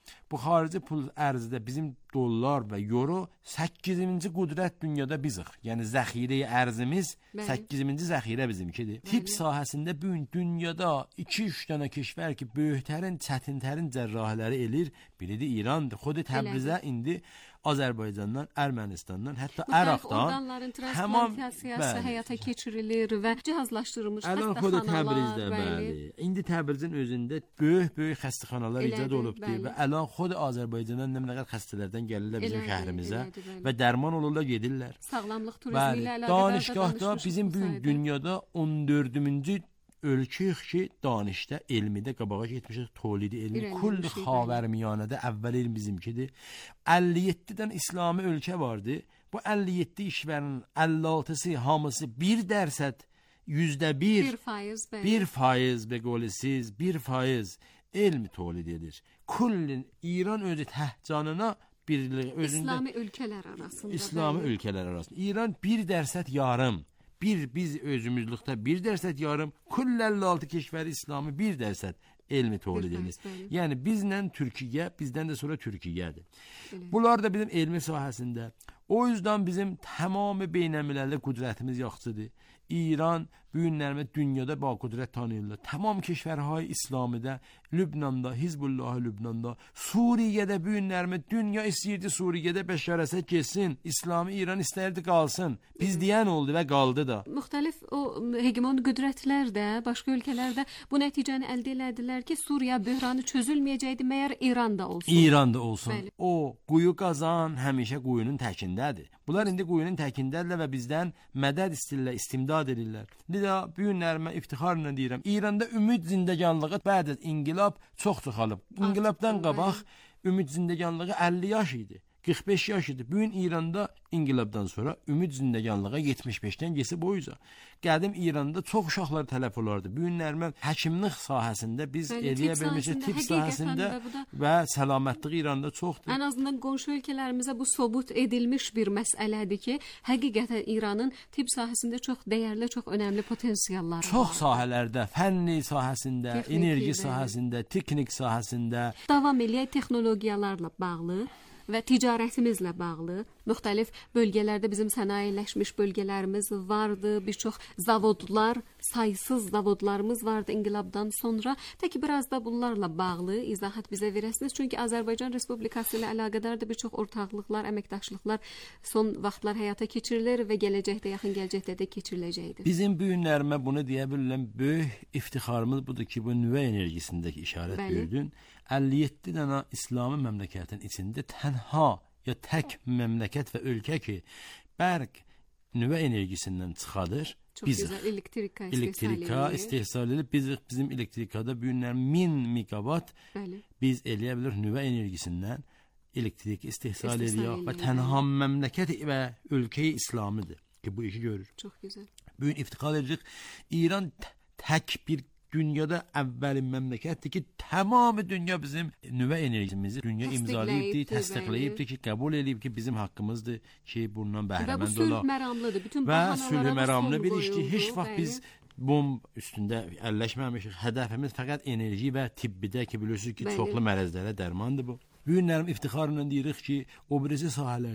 bu xarici pul ərzində bizim dollar və euro səkkizinci qüdrət dünyada bizik. Yəni zəxirəyə ərzimiz səkkizinci zəxirə bizimkidir. Tibb sahəsində bu gün dünyada iki üç dənə kəşvər ki, böyüklərin, çətinlərin cərrahiləri elir. Biri də İrandır. Xudi Təbrizə indi Azərbaycandan, Ermənistandan, hətta Əraqdan
orqanların transplantiyası həyata keçirilir və cihazlaşdırılmış xəstəxanalar.
Təbrizdə, bəli. İndi Təbrizin özündə böyük-böyük xəstəxanalar icad olubdur və əlan xud Azərbaycandan nə qədər xəstələrdən gəlirlər bizim şəhrimizə və dərman olurlar, gedirlər.
Sağlamlıq turizmi ilə əlaqədar
danışgahda bizim bu dünyada on dördüncü ölkəyik ki, danışda, elmidə qabağa getmişik, tolidi elmi, kulli xavərmiyanədə əvvəl elm bizimkidir. əlli yeddidən İslami ölkə vardı. Bu əlli yeddi işvərin əlli altısı hamısı bir dərsət, yüzdə bir, bir faiz bəqolisiz, bir faiz elm tolid edir. Kullin İran özü təhcanına birliği özündə.
İslami ölkələr arasında.
İslami ölkələr arasında. İran bir dərsət yarım. Bir biz özümüzlükdə bir dərsət yarım, kull əlli altı keşvəri İslamı bir dərsət elmi tolid edir. Yəni bizlə Türkiyə, bizdən də sonra Türkiyədir. Bunlar da bizim elmi sahəsində. O yüzden bizim tamamı beynəlmiləli qüdrətimiz yaxşıdır. İran bu günlərdə dünyada ba qüdrət tanıyırlar. Tamam keşvərhay İslamidə, Lübnanda, Hizbullah Lübnanda, Suriyədə bu günlərdə dünya istəyirdi Suriyədə Bəşar Əsəd getsin. İslami İran istəyirdi qalsın. Biz deyən oldu və qaldı da.
Müxtəlif o hegemon qüdrətlər də, başqa ölkələrdə bu nəticəni əldə elədilər ki, Suriya böhranı çözülməyəcəkdi, məyər İranda olsun.
İranda olsun.
Bəli.
O quyu qazan həmişə quyunun təkindədir. Bunlar indi quyunun təkindədirlər və bizdən mədəd istirlər, istimdad edirlər. Lida bu günlərmə iftixarla deyirəm, İranda ümid zindəganlığı bəd az inqilab çox çoxalıb. İnqilabdan qabaq ümid zindəganlığı əlli yaş idi. qırx beş yaş idi. Bu gün İranda inqilabdan sonra ümid zindəganlığa yetmiş beşdən geçib boyuca. Qədim İranda çox uşaqlar tələf olardı. Bu günlərdə həkimlik sahəsində biz eləyə bilmişik, tibb sahəsində və səlamətlik İranda çoxdur.
Ən azından qonşu ölkələrimizə bu sobut edilmiş bir məsələdir ki, həqiqətən İranın tibb sahəsində çox dəyərli, çox önəmli potensialları var.
Çox sahələrdə, fənni sahəsində, texniki, enerji sahəsində, texnik sahəsində,
davam eləyən texnologiyalarla bağlı və ticarətimizlə bağlı müxtəlif bölgələrdə bizim sənayeləşmiş bölgələrimiz vardı. Bir çox zavodlar, saysız zavodlarımız vardı inqilabdan sonra. Təki biraz da bunlarla bağlı izahat bizə verəsiniz. Çünki Azərbaycan Respublikası ilə əlaqədar da bir çox ortaqlıqlar, əməkdaşlıqlar son vaxtlar həyata keçirilir və gələcəkdə, yaxın gələcəkdə də keçiriləcəkdir.
Bizim bu günlərimə bunu deyə bilərəm, böyük iftixarımız budur ki, bu nüvə enerjisindəki işarət verdin. əlli yeddi dənə İslami məmləkətin içində tənha ya tək məmləkət və ölkə ki, bərq nüvə enerjisindən çıxadır.
Çox gözəl elektrika istehsal
elektrika istehsal edib biz bizim elektrikada bu günlər min megawatt Bəli. Biz eləyə bilir nüvə enerjisindən elektrik istehsal edirik və tənha məmləkət və ölkəyi İslamidir ki, bu işi görür.
Çox gözəl.
Bu gün iftixar edirik. İran tək bir dünyada əvvəlin məmləkətdir ki, tamamı dünya bizim nüvə enerjimizi dünya imzalayıbdır, təsdiqləyibdir ki, qəbul edib ki, bizim haqqımızdır ki, bundan bəhrəmənd olaq.
Və bu sülh məramlıdır. Bütün
və sülh məramlı bir iş ki, heç vaxt biz bomb üstündə əlləşməmişik. Hədəfimiz fəqət enerji və tibbidə ki, bilirsiniz ki, çoxlu mərəzlərə dərmandır bu. Bu günlərim iftixarla deyirik ki, o birisi sahələr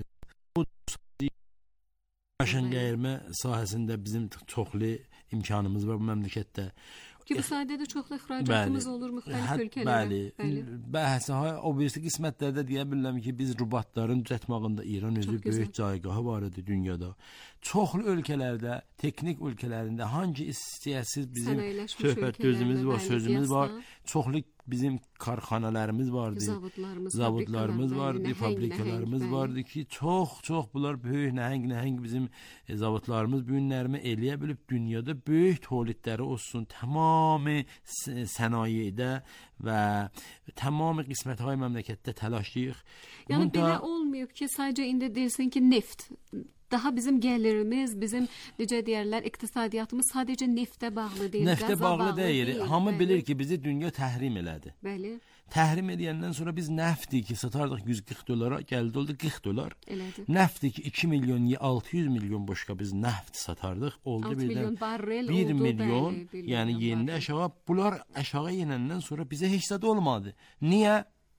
maşın qəyirmə sahəsində bizim çoxlu imkanımız var bu məmləkətdə.
Ki bu sayədə çoxlu ixracatımız olur müxtəlif ölkələrə.
Bəli. Bəhsə o birisi qismətlərdə deyə bilərəm ki, biz robotların düzəltməsində İran özü böyük caygahı var idi dünyada. Çoxlu ölkələrdə, texnik ölkələrində hangi istəyəsiz bizim söhbət gözümüz var, sözümüz var. Çoxlu bizim karxanalarımız vardı.
Zavodlarımız,
zavodlarımız vardı, fabrikalarımız vardı ki, çox-çox bunlar böyük nəhəng-nəhəng bizim e, zavodlarımız bu günlərimi eləyə bilib dünyada böyük tolidləri olsun, tamamı sənayedə və tamamı qismətهای məmləkətdə təlaşlayıq.
Yəni Bunda... belə olmuyor ki, sadəcə indi deyilsin ki, neft daha bizim gəlirimiz, bizim necə deyirlər, iqtisadiyyatımız sadəcə neftə bağlı deyil,
neftə bağlı, bağlı deyil. deyil. Hamı bəli. bilir ki, bizi dünya təhrim elədi.
Bəli.
Təhrim edəndən sonra biz nəfti ki, satardıq yüz qırx dollara, gəldi oldu qırx dollar.
Elədi.
Nəfti ki, iki milyon, altı yüz milyon başqa biz nəft satardıq. Oldu
altı milyon barrel
bir
oldu.
milyon,
Bəli,
yəni yerində aşağı, bunlar aşağı yenəndən sonra bizə heç zad olmadı. Niyə?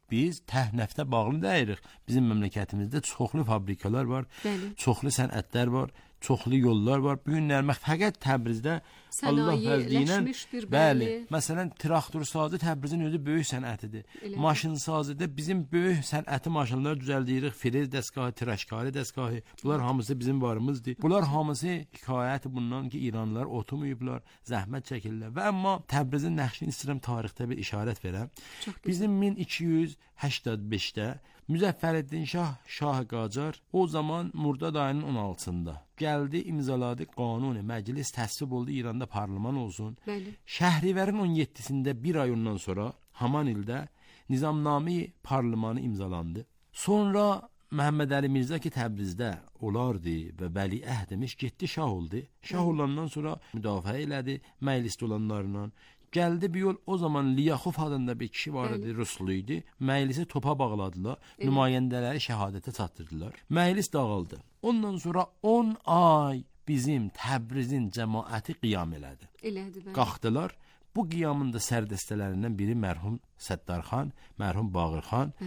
biz təhnəftə bağlı deyirik. Bizim məmləkətimizdə çoxlu fabrikalar var, bəli, çoxlu sənətlər var, çoxlu yollar var. Bu günlər fəqət Təbrizdə Allah fəzlinə, bəli, məsələn traktor sazı Təbrizin özü böyük sənətidir. Elə. Maşın sazıda bizim böyük sənəti maşınlar düzəldirik, frez dəstgahı, tirəşkari dəstgahı. Bunlar hamısı bizim varımızdır. Bunlar hamısı hekayəti bundan ki, İranlılar oturmayıblar, zəhmət çəkirlər. Və amma Təbrizin nəqşini istəyirəm tarixdə bir işarət verəm. Bizim min iki yüz səksən beşdə Müzəffərəddin Şah Şah Qacar o zaman Murdad ayının on altısında gəldi, imzaladı qanunu, məclis təsdiq oldu, İranda parlament olsun. Bəli. Şəhrivərin on yeddisində bir ay ondan sonra haman ildə Nizamname parlamanı imzalandı. Sonra Məhəmməd Əli Mirzə ki Təbrizdə olardı və vəliəhd demiş, getdi şah oldu. Şah olandan sonra müdafiə elədi məclisdə olanlarla. Gəldi bir yol, o zaman Liyaxov adında bir kişi var idi, Rusluydu. Məclisi topa bağladılar, evet, nümayəndələri şəhadətə çatdırdılar. Məclis dağıldı. Ondan sonra on ay bizim Təbrizin cəmaəti qiyam elədi. Elədi, bəli. Qalxdılar. Bu qiyamın da sərdəstələrindən biri mərhum Səttarxan, mərhum Bağırxan,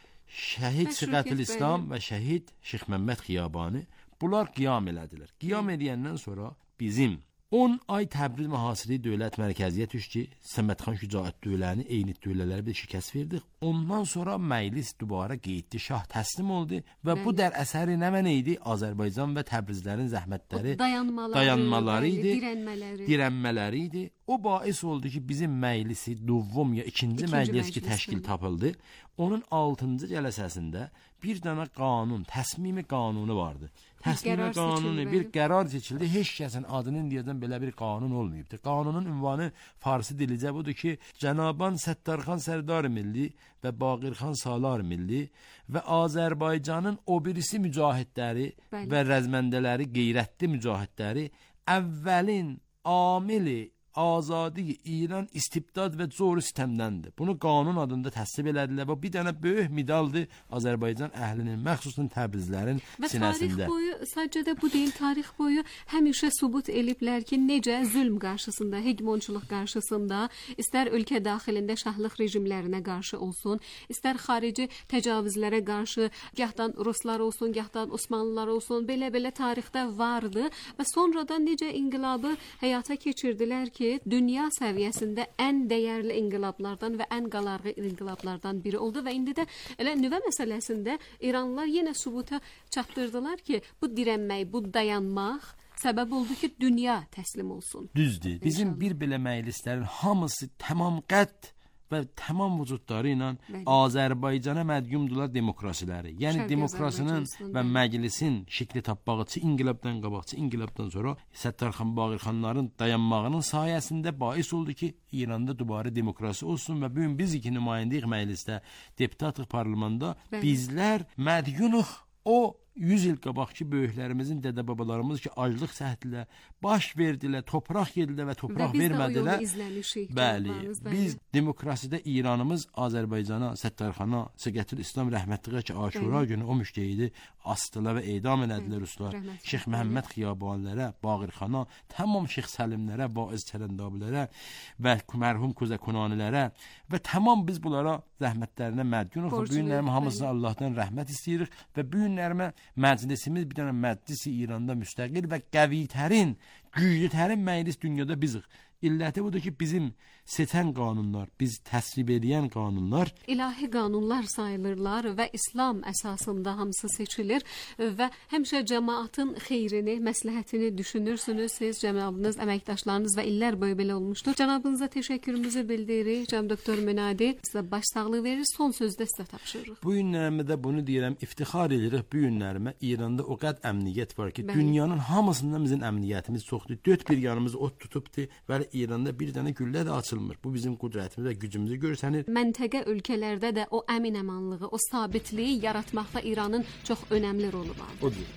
şəhid Siğətül İslam və şəhid Şeyx Məmməd Xiyabani. Bunlar qiyam elədilər. Qiyam edəndən sonra bizim on ay Təbriz mühasirəyi dövlət mərkəziyyət üç ki, Səmədxan Şücaət dövləni, eyni dövlələri bir şikəst verdik. Ondan sonra məclis dubara qeydli, şah təslim oldu və bəli, bu dər əsəri nə mənə idi? Azərbaycan və Təbrizlərin zəhmətləri, dayanmaları, dayanmaları idi, dirənmələri. dirənmələri idi. O bais oldu ki, bizim məclisi duvvum ya ikinci, ikinci məclis ki təşkil tapıldı. Onun altıncı cələsəsində bir dənə qanun, təsmimi qanunu vardı. Təsmimi qanunu, bir qərar seçildi. Heç kəsin adının deyədən belə bir qanun olmayıbdır. Qanunun ünvanı farsi dilicə budur ki, Cənaban Səttarxan Sərdar Milli və Baqirxan Salar Milli və Azərbaycanın o birisi mücahidləri, bəli, və rəzməndələri, qeyrətli mücahidləri əvvəlin amili azadi İran istibdad və zoru sistemdəndir. Bunu qanun adında təsdiq elədilər və bir dənə böyük medaldır Azərbaycan əhlinin, məxsusən Təbrizlərin və sinəsində. Və tarix boyu, sadəcə də bu deyil, tarix boyu həmişə sübut eliblər ki, necə zülm qarşısında, hegemonçuluq qarşısında, istər ölkə daxilində şahlıq rejimlərinə qarşı olsun, istər xarici təcavüzlərə qarşı, gahdan Ruslar olsun, gahdan Osmanlılar olsun, belə-belə tarixdə vardı və sonradan necə inqilabı həyata keçirdilər ki, dünya səviyyəsində ən dəyərli inqilablardan və ən qalarğı inqilablardan biri oldu və indi də elə nüvə məsələsində İranlılar yenə sübuta çatdırdılar ki, bu dirənmək, bu dayanmaq səbəb oldu ki, dünya təslim olsun. Düzdür. Bizim İnşallah. Bir belə məclislərin hamısı tamam qədd və tamam vücudları ilə Azərbaycana mədyumdular demokrasiləri. Yəni Şərqi demokrasinin və məclisin şəkli tapmağıçı inqilabdan qabaqçı inqilabdan sonra Səttarxan Bağırxanların dayanmağının sayəsində bais oldu ki, İranda dubarı demokrasi olsun və bugün biz iki nümayəndəyik məclisdə, deputatıq parlamentda, bəli, bizlər mədyunuq o yüz il qabaqki böyüklərimizin, dədə-babalarımız ki, aclıq səhətlə baş verdilər, topraq yedilər və topraq və vermədilər. Bəli, biz demokrasidə İranımız Azərbaycana, Səttarxana, Siğətül İslam rəhmətliyə ki, Aşura günü o müştəhidi astılar və edam elədilər ruslar. Şeyx Məhəmməd Xiyabanilərə, Bağırxana, tamam Şeyx Səlimlərə, Vaiz Çələndablərə və mərhum Kuzəkunanilərə və tamam biz bunlara rəhmətlərinə mədyunuq. Bu günlərim hamısına Allahdan rəhmət istəyirik və bu günlərimə məclisimiz bir dənə məclisi İranda müstəqil və qəvitərin, güclütərin məclis dünyada bizik. İlləti budur ki, bizim seçən qanunlar, biz təsvib edən qanunlar ilahi qanunlar sayılırlar və İslam əsasında hamısı seçilir və həmişə cəmaatın xeyrini, məsləhətini düşünürsünüz. Siz, cənabınız, əməkdaşlarınız və illər boyu belə olmuşdur. Cənabınıza təşəkkürümüzü bildiririk. Cənab doktor Münadi sizə baş sağlığı verir. Son sözdə sizə tapşırırıq. Bu günlərimdə də bunu deyirəm, iftixar edirik. Bu günlərimə İranda o qədər əmniyyət var ki, bəli, dünyanın hamısından bizim əmniyyətimiz çoxdur. Dörd bir yanımızı ot tutubdur və İranda bir dənə güllə də açılmır. Bu bizim qüdrətimiz və gücümüzü göstərir. Məntəqə ölkələrdə də o əmin-əmanlığı, o sabitliyi yaratmaqda İranın çox önəmli rolu var. Odur.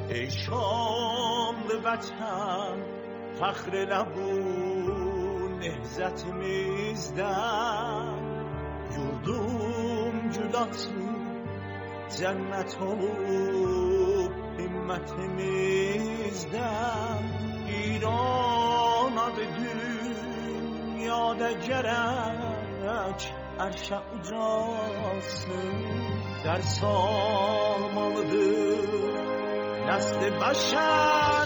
ای شام به وطن فخر لبون نهزت میزدم yurdum cülatı cennet olup himmetimizden İran adı dünyada gerek erşe ucalsın ders almalıdır nesli beşer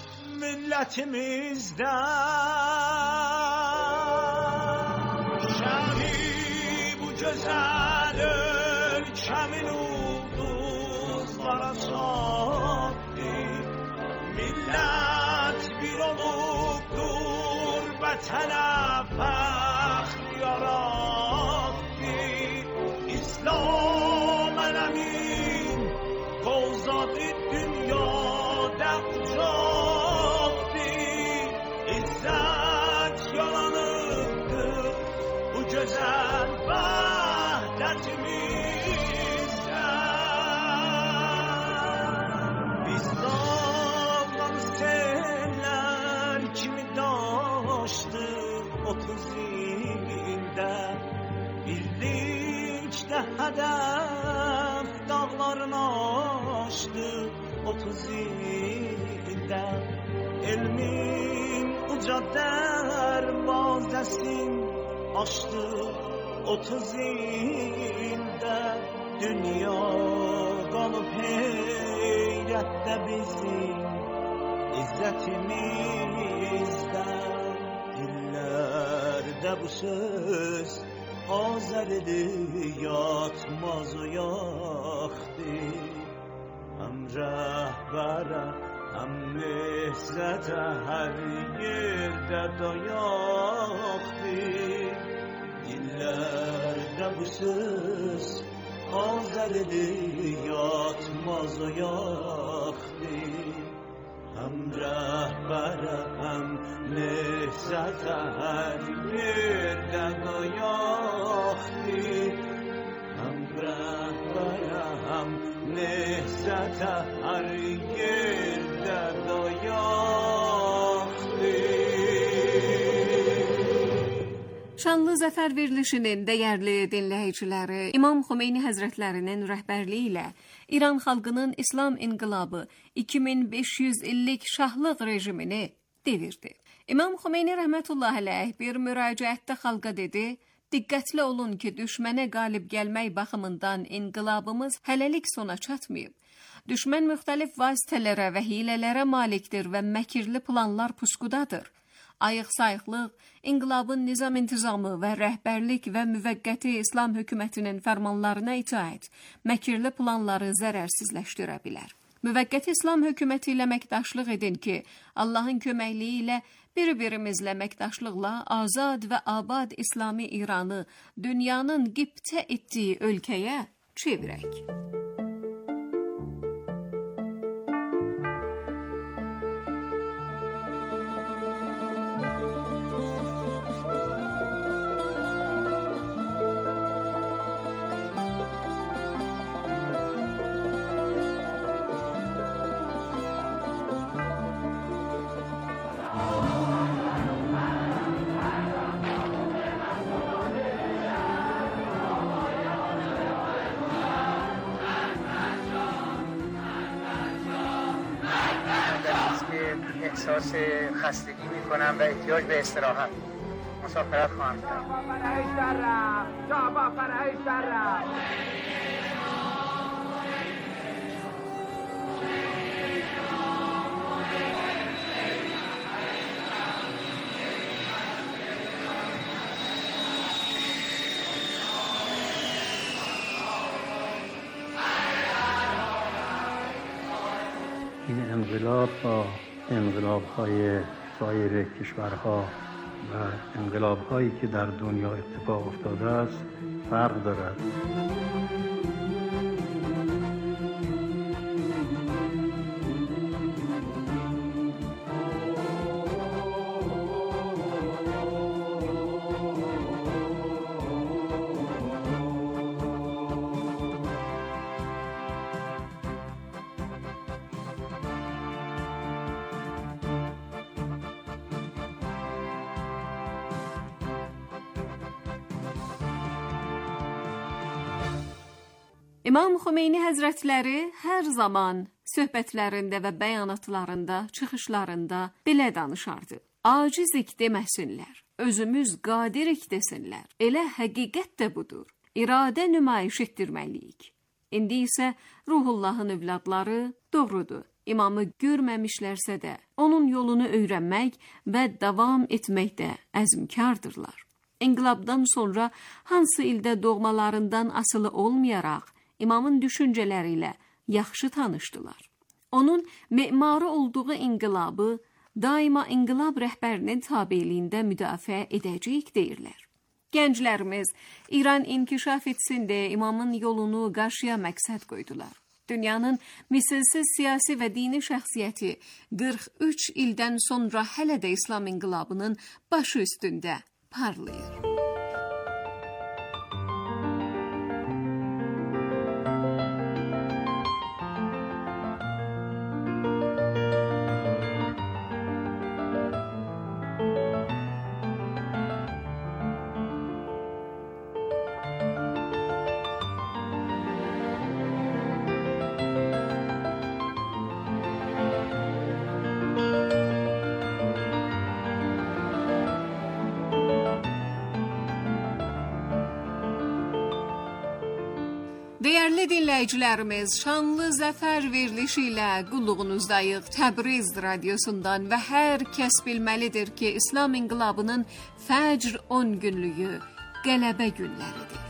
milletimizden şehri bu güzel ülkemin ulduzlara sattı millet bir olupdur vatana baxt yarattı İslam alemin kovzadı dünyada ucaktı İzzet yalanıdır bu güzel vahdetimizden biz dağdan seller kimi daştık otuz ilde birlikte hedef dağlarını aştık otuz ilde elmin uca dervazesini açtık otuz ilde dünya kalıp heyrette bizim izzetimizden dillerde bu söz Azer'di yatmaz uyaktı hem rehbere hem nehzete her yerde dayaktı dillerde bu söz Azer'di yatmaz uyaktı hem rehbere hem nehzete her yerde dayaktı hem rehbere hem nehzete her yerde dayaktı.
Şanlı Zəfər verilişinin dəyərli dinləyiciləri, İmam Xomeyni Həzrətlərinin rəhbərliyi ilə İran xalqının İslam inqilabı iki min beş yüz illik şahlıq rejimini devirdi. İmam Xomeyni rəhmətullah əleyh bir müraciətdə xalqa dedi, diqqətli olun ki, düşmənə qalib gəlmək baxımından inqilabımız hələlik sona çatmayıb. Düşmən müxtəlif vasitələrə və hilələrə malikdir və məkirli planlar pusqudadır. Ayıq-sayıqlıq, inqilabın nizam intizamı və rəhbərlik və müvəqqəti İslam hökumətinin fərmanlarına itaət, məkirli planları zərərsizləşdirə bilər. Müvəqqəti İslam hökuməti ilə əməkdaşlıq edin ki, Allahın köməkliyi ilə bir-birimizlə əməkdaşlıqla azad və abad İslami İranı dünyanın qibtə etdiyi ölkəyə çevirək.
احساس خستگی میکنم و احتیاج به استراحت مسافرت خواهم کرد.
این انقلاب با انقلاب‌های سایر کشورها و انقلاب‌هایی که در دنیا اتفاق افتاده است فرق دارد.
İmam Xomeyni Həzrətləri hər zaman söhbətlərində və bəyanatlarında, çıxışlarında belə danışardı. Acizik deməsinlər, özümüz qadirik desinlər. Elə həqiqət də budur. İradə nümayiş etdirməliyik. İndi isə Ruhullahın övladları doğrudur. İmamı görməmişlərsə də onun yolunu öyrənmək və davam etməkdə əzmkardırlar. İnqilabdan sonra hansı ildə doğmalarından asılı olmayaraq İmamın düşüncələri ilə yaxşı tanışdılar. Onun memarı olduğu inqilabı daima inqilab rəhbərinin tabeliyində müdafiə edəcəyik deyirlər. Gənclərimiz İran inkişaf etsin deyə İmamın yolunu qarşıya məqsəd qoydular. Dünyanın misilsiz siyasi və dini şəxsiyyəti qırx üç ildən sonra hələ də İslam inqilabının başı üstündə parlayır. Değerli dinləyicilərimiz, şanlı zəfər verilişi ilə qulluğunuzdayıq Təbriz radiosundan və hər kəs bilməlidir ki, İslam inqilabının fəcr on günlüyü qələbə günləridir.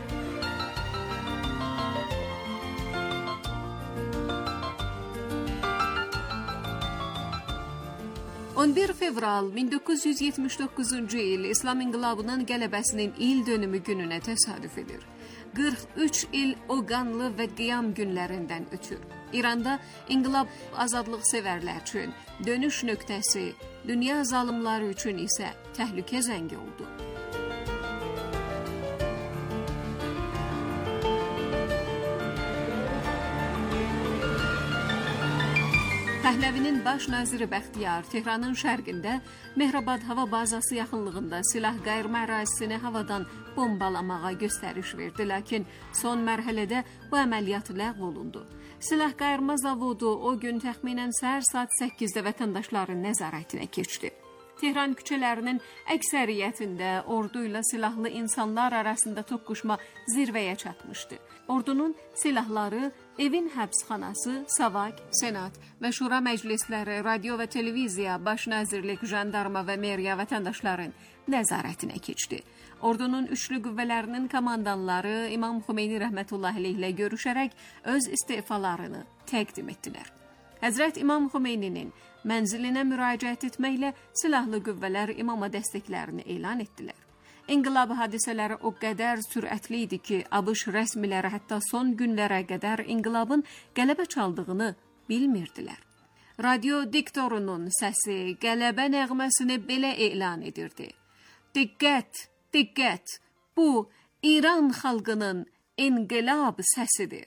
on bir fevral min doqquz yüz yetmiş doqquzuncu il İslam inqilabının qələbəsinin il dönümü gününə təsadüf edir. qırx üç il o qanlı və qiyam günlərindən ötür. İranda inqilab azadlıq sevərlər üçün dönüş nöqtəsi, dünya zalımları üçün isə təhlükə zəngi oldu. Pəhləvinin baş naziri Bəxtiyar Tehranın şərqində Mehrabad hava bazası yaxınlığında silah qayırma ərazisini havadan bombalamağa göstəriş verdi, lakin son mərhələdə bu əməliyyat ləğv olundu. Silah qayırma zavodu o gün təxminən səhər saat səkkizdə vətəndaşların nəzarətinə keçdi. Tehran küçələrinin əksəriyyətində ordu ilə silahlı insanlar arasında toqquşma zirvəyə çatmışdı. Ordunun silahları evin həbsxanası, savak, senat və şura məclisləri, radio və televiziya, baş nazirlik, jandarma və meriya vətəndaşların nəzarətinə keçdi. Ordunun üçlü qüvvələrinin komandanları İmam Xomeyni rəhmətullahi aleyhlə görüşərək öz istefalarını təqdim etdilər. Həzrət İmam Xomeyninin mənzilinə müraciət etməklə silahlı qüvvələr imama dəstəklərini elan etdilər. İnqilab hadisələri o qədər sürətli idi ki, ABŞ rəsmiləri hətta son günlərə qədər inqilabın qələbə çaldığını bilmirdilər. Radio diktorunun səsi qələbə nəğməsini belə elan edirdi. Diqqət, diqqət, bu İran xalqının inqilab səsidir.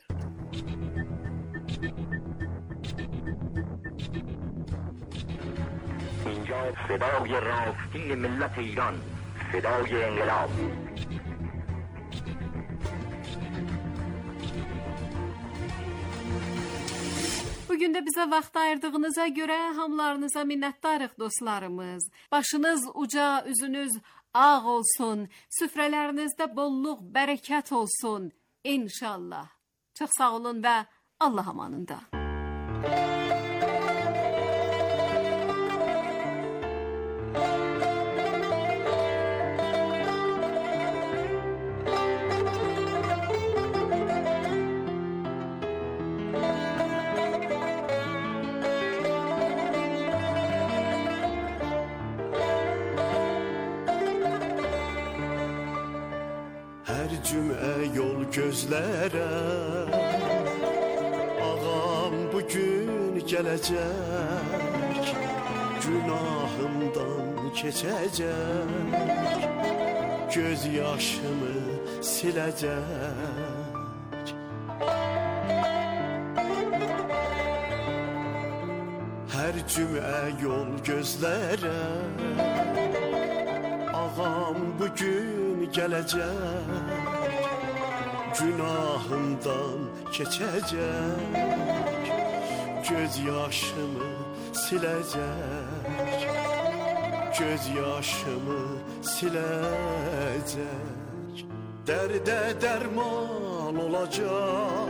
اینجا صدای راستی ملت ایران، صدای انقلاب.
Bugün də bizə vaxt ayırdığınıza görə hamılarınıza minnətdarıq dostlarımız. Başınız uca, üzünüz ağ olsun, süfrələrinizdə bolluq, bərəkət olsun inşallah. Çox sağ olun və Allah amanında.
Cümə yol gözlərə, ağam bugün gələcək, günahımdan keçəcək, göz yaşımı siləcək. Hər cümə yol gözlərə, ağam bugün gələcək, günahımdan keçəcək, göz yaşımı siləcək, göz yaşımı siləcək, dərdə dərman olacaq,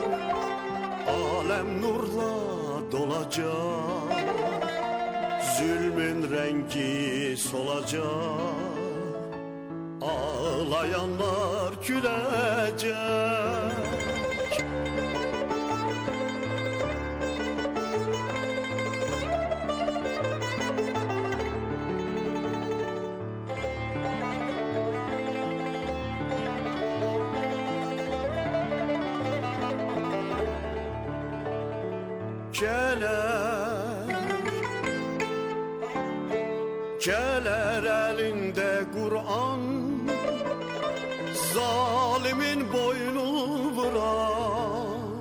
aləm nurla dolacaq, zülmün rəngi solacaq, ağlayanlar güləcək. Gələr, gələr əlində Qur'an, zalimin boynu vuran.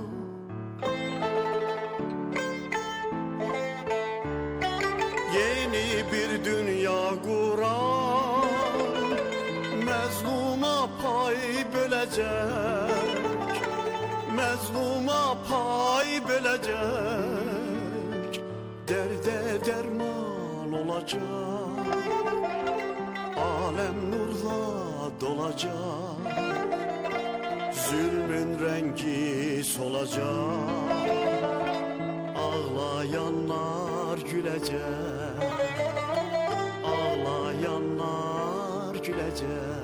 Yeni bir dünya quran, məzluma pay böləcək, məzluma pay böləcək, dərdə dərman olacaq, aləm nurla dolacaq, zülmün rəngi solacaq, ağlayanlar güləcək, ağlayanlar güləcək.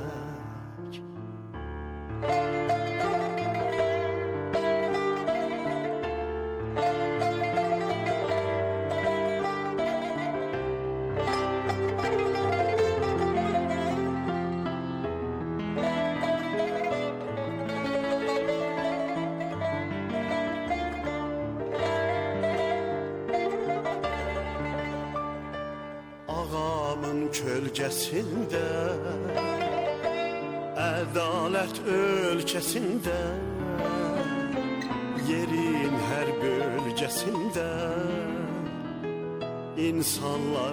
Kölgəsində, ədalət ölkəsində, yerin hər bölgəsində, insanlar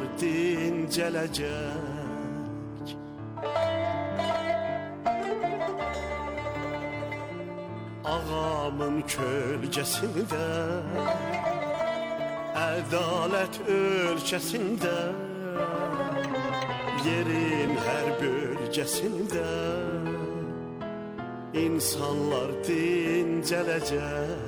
dincələcək. Ağamın kölgəsində, ədalət ölkəsində, yerin hər bölgəsində, insanlar dincələcək.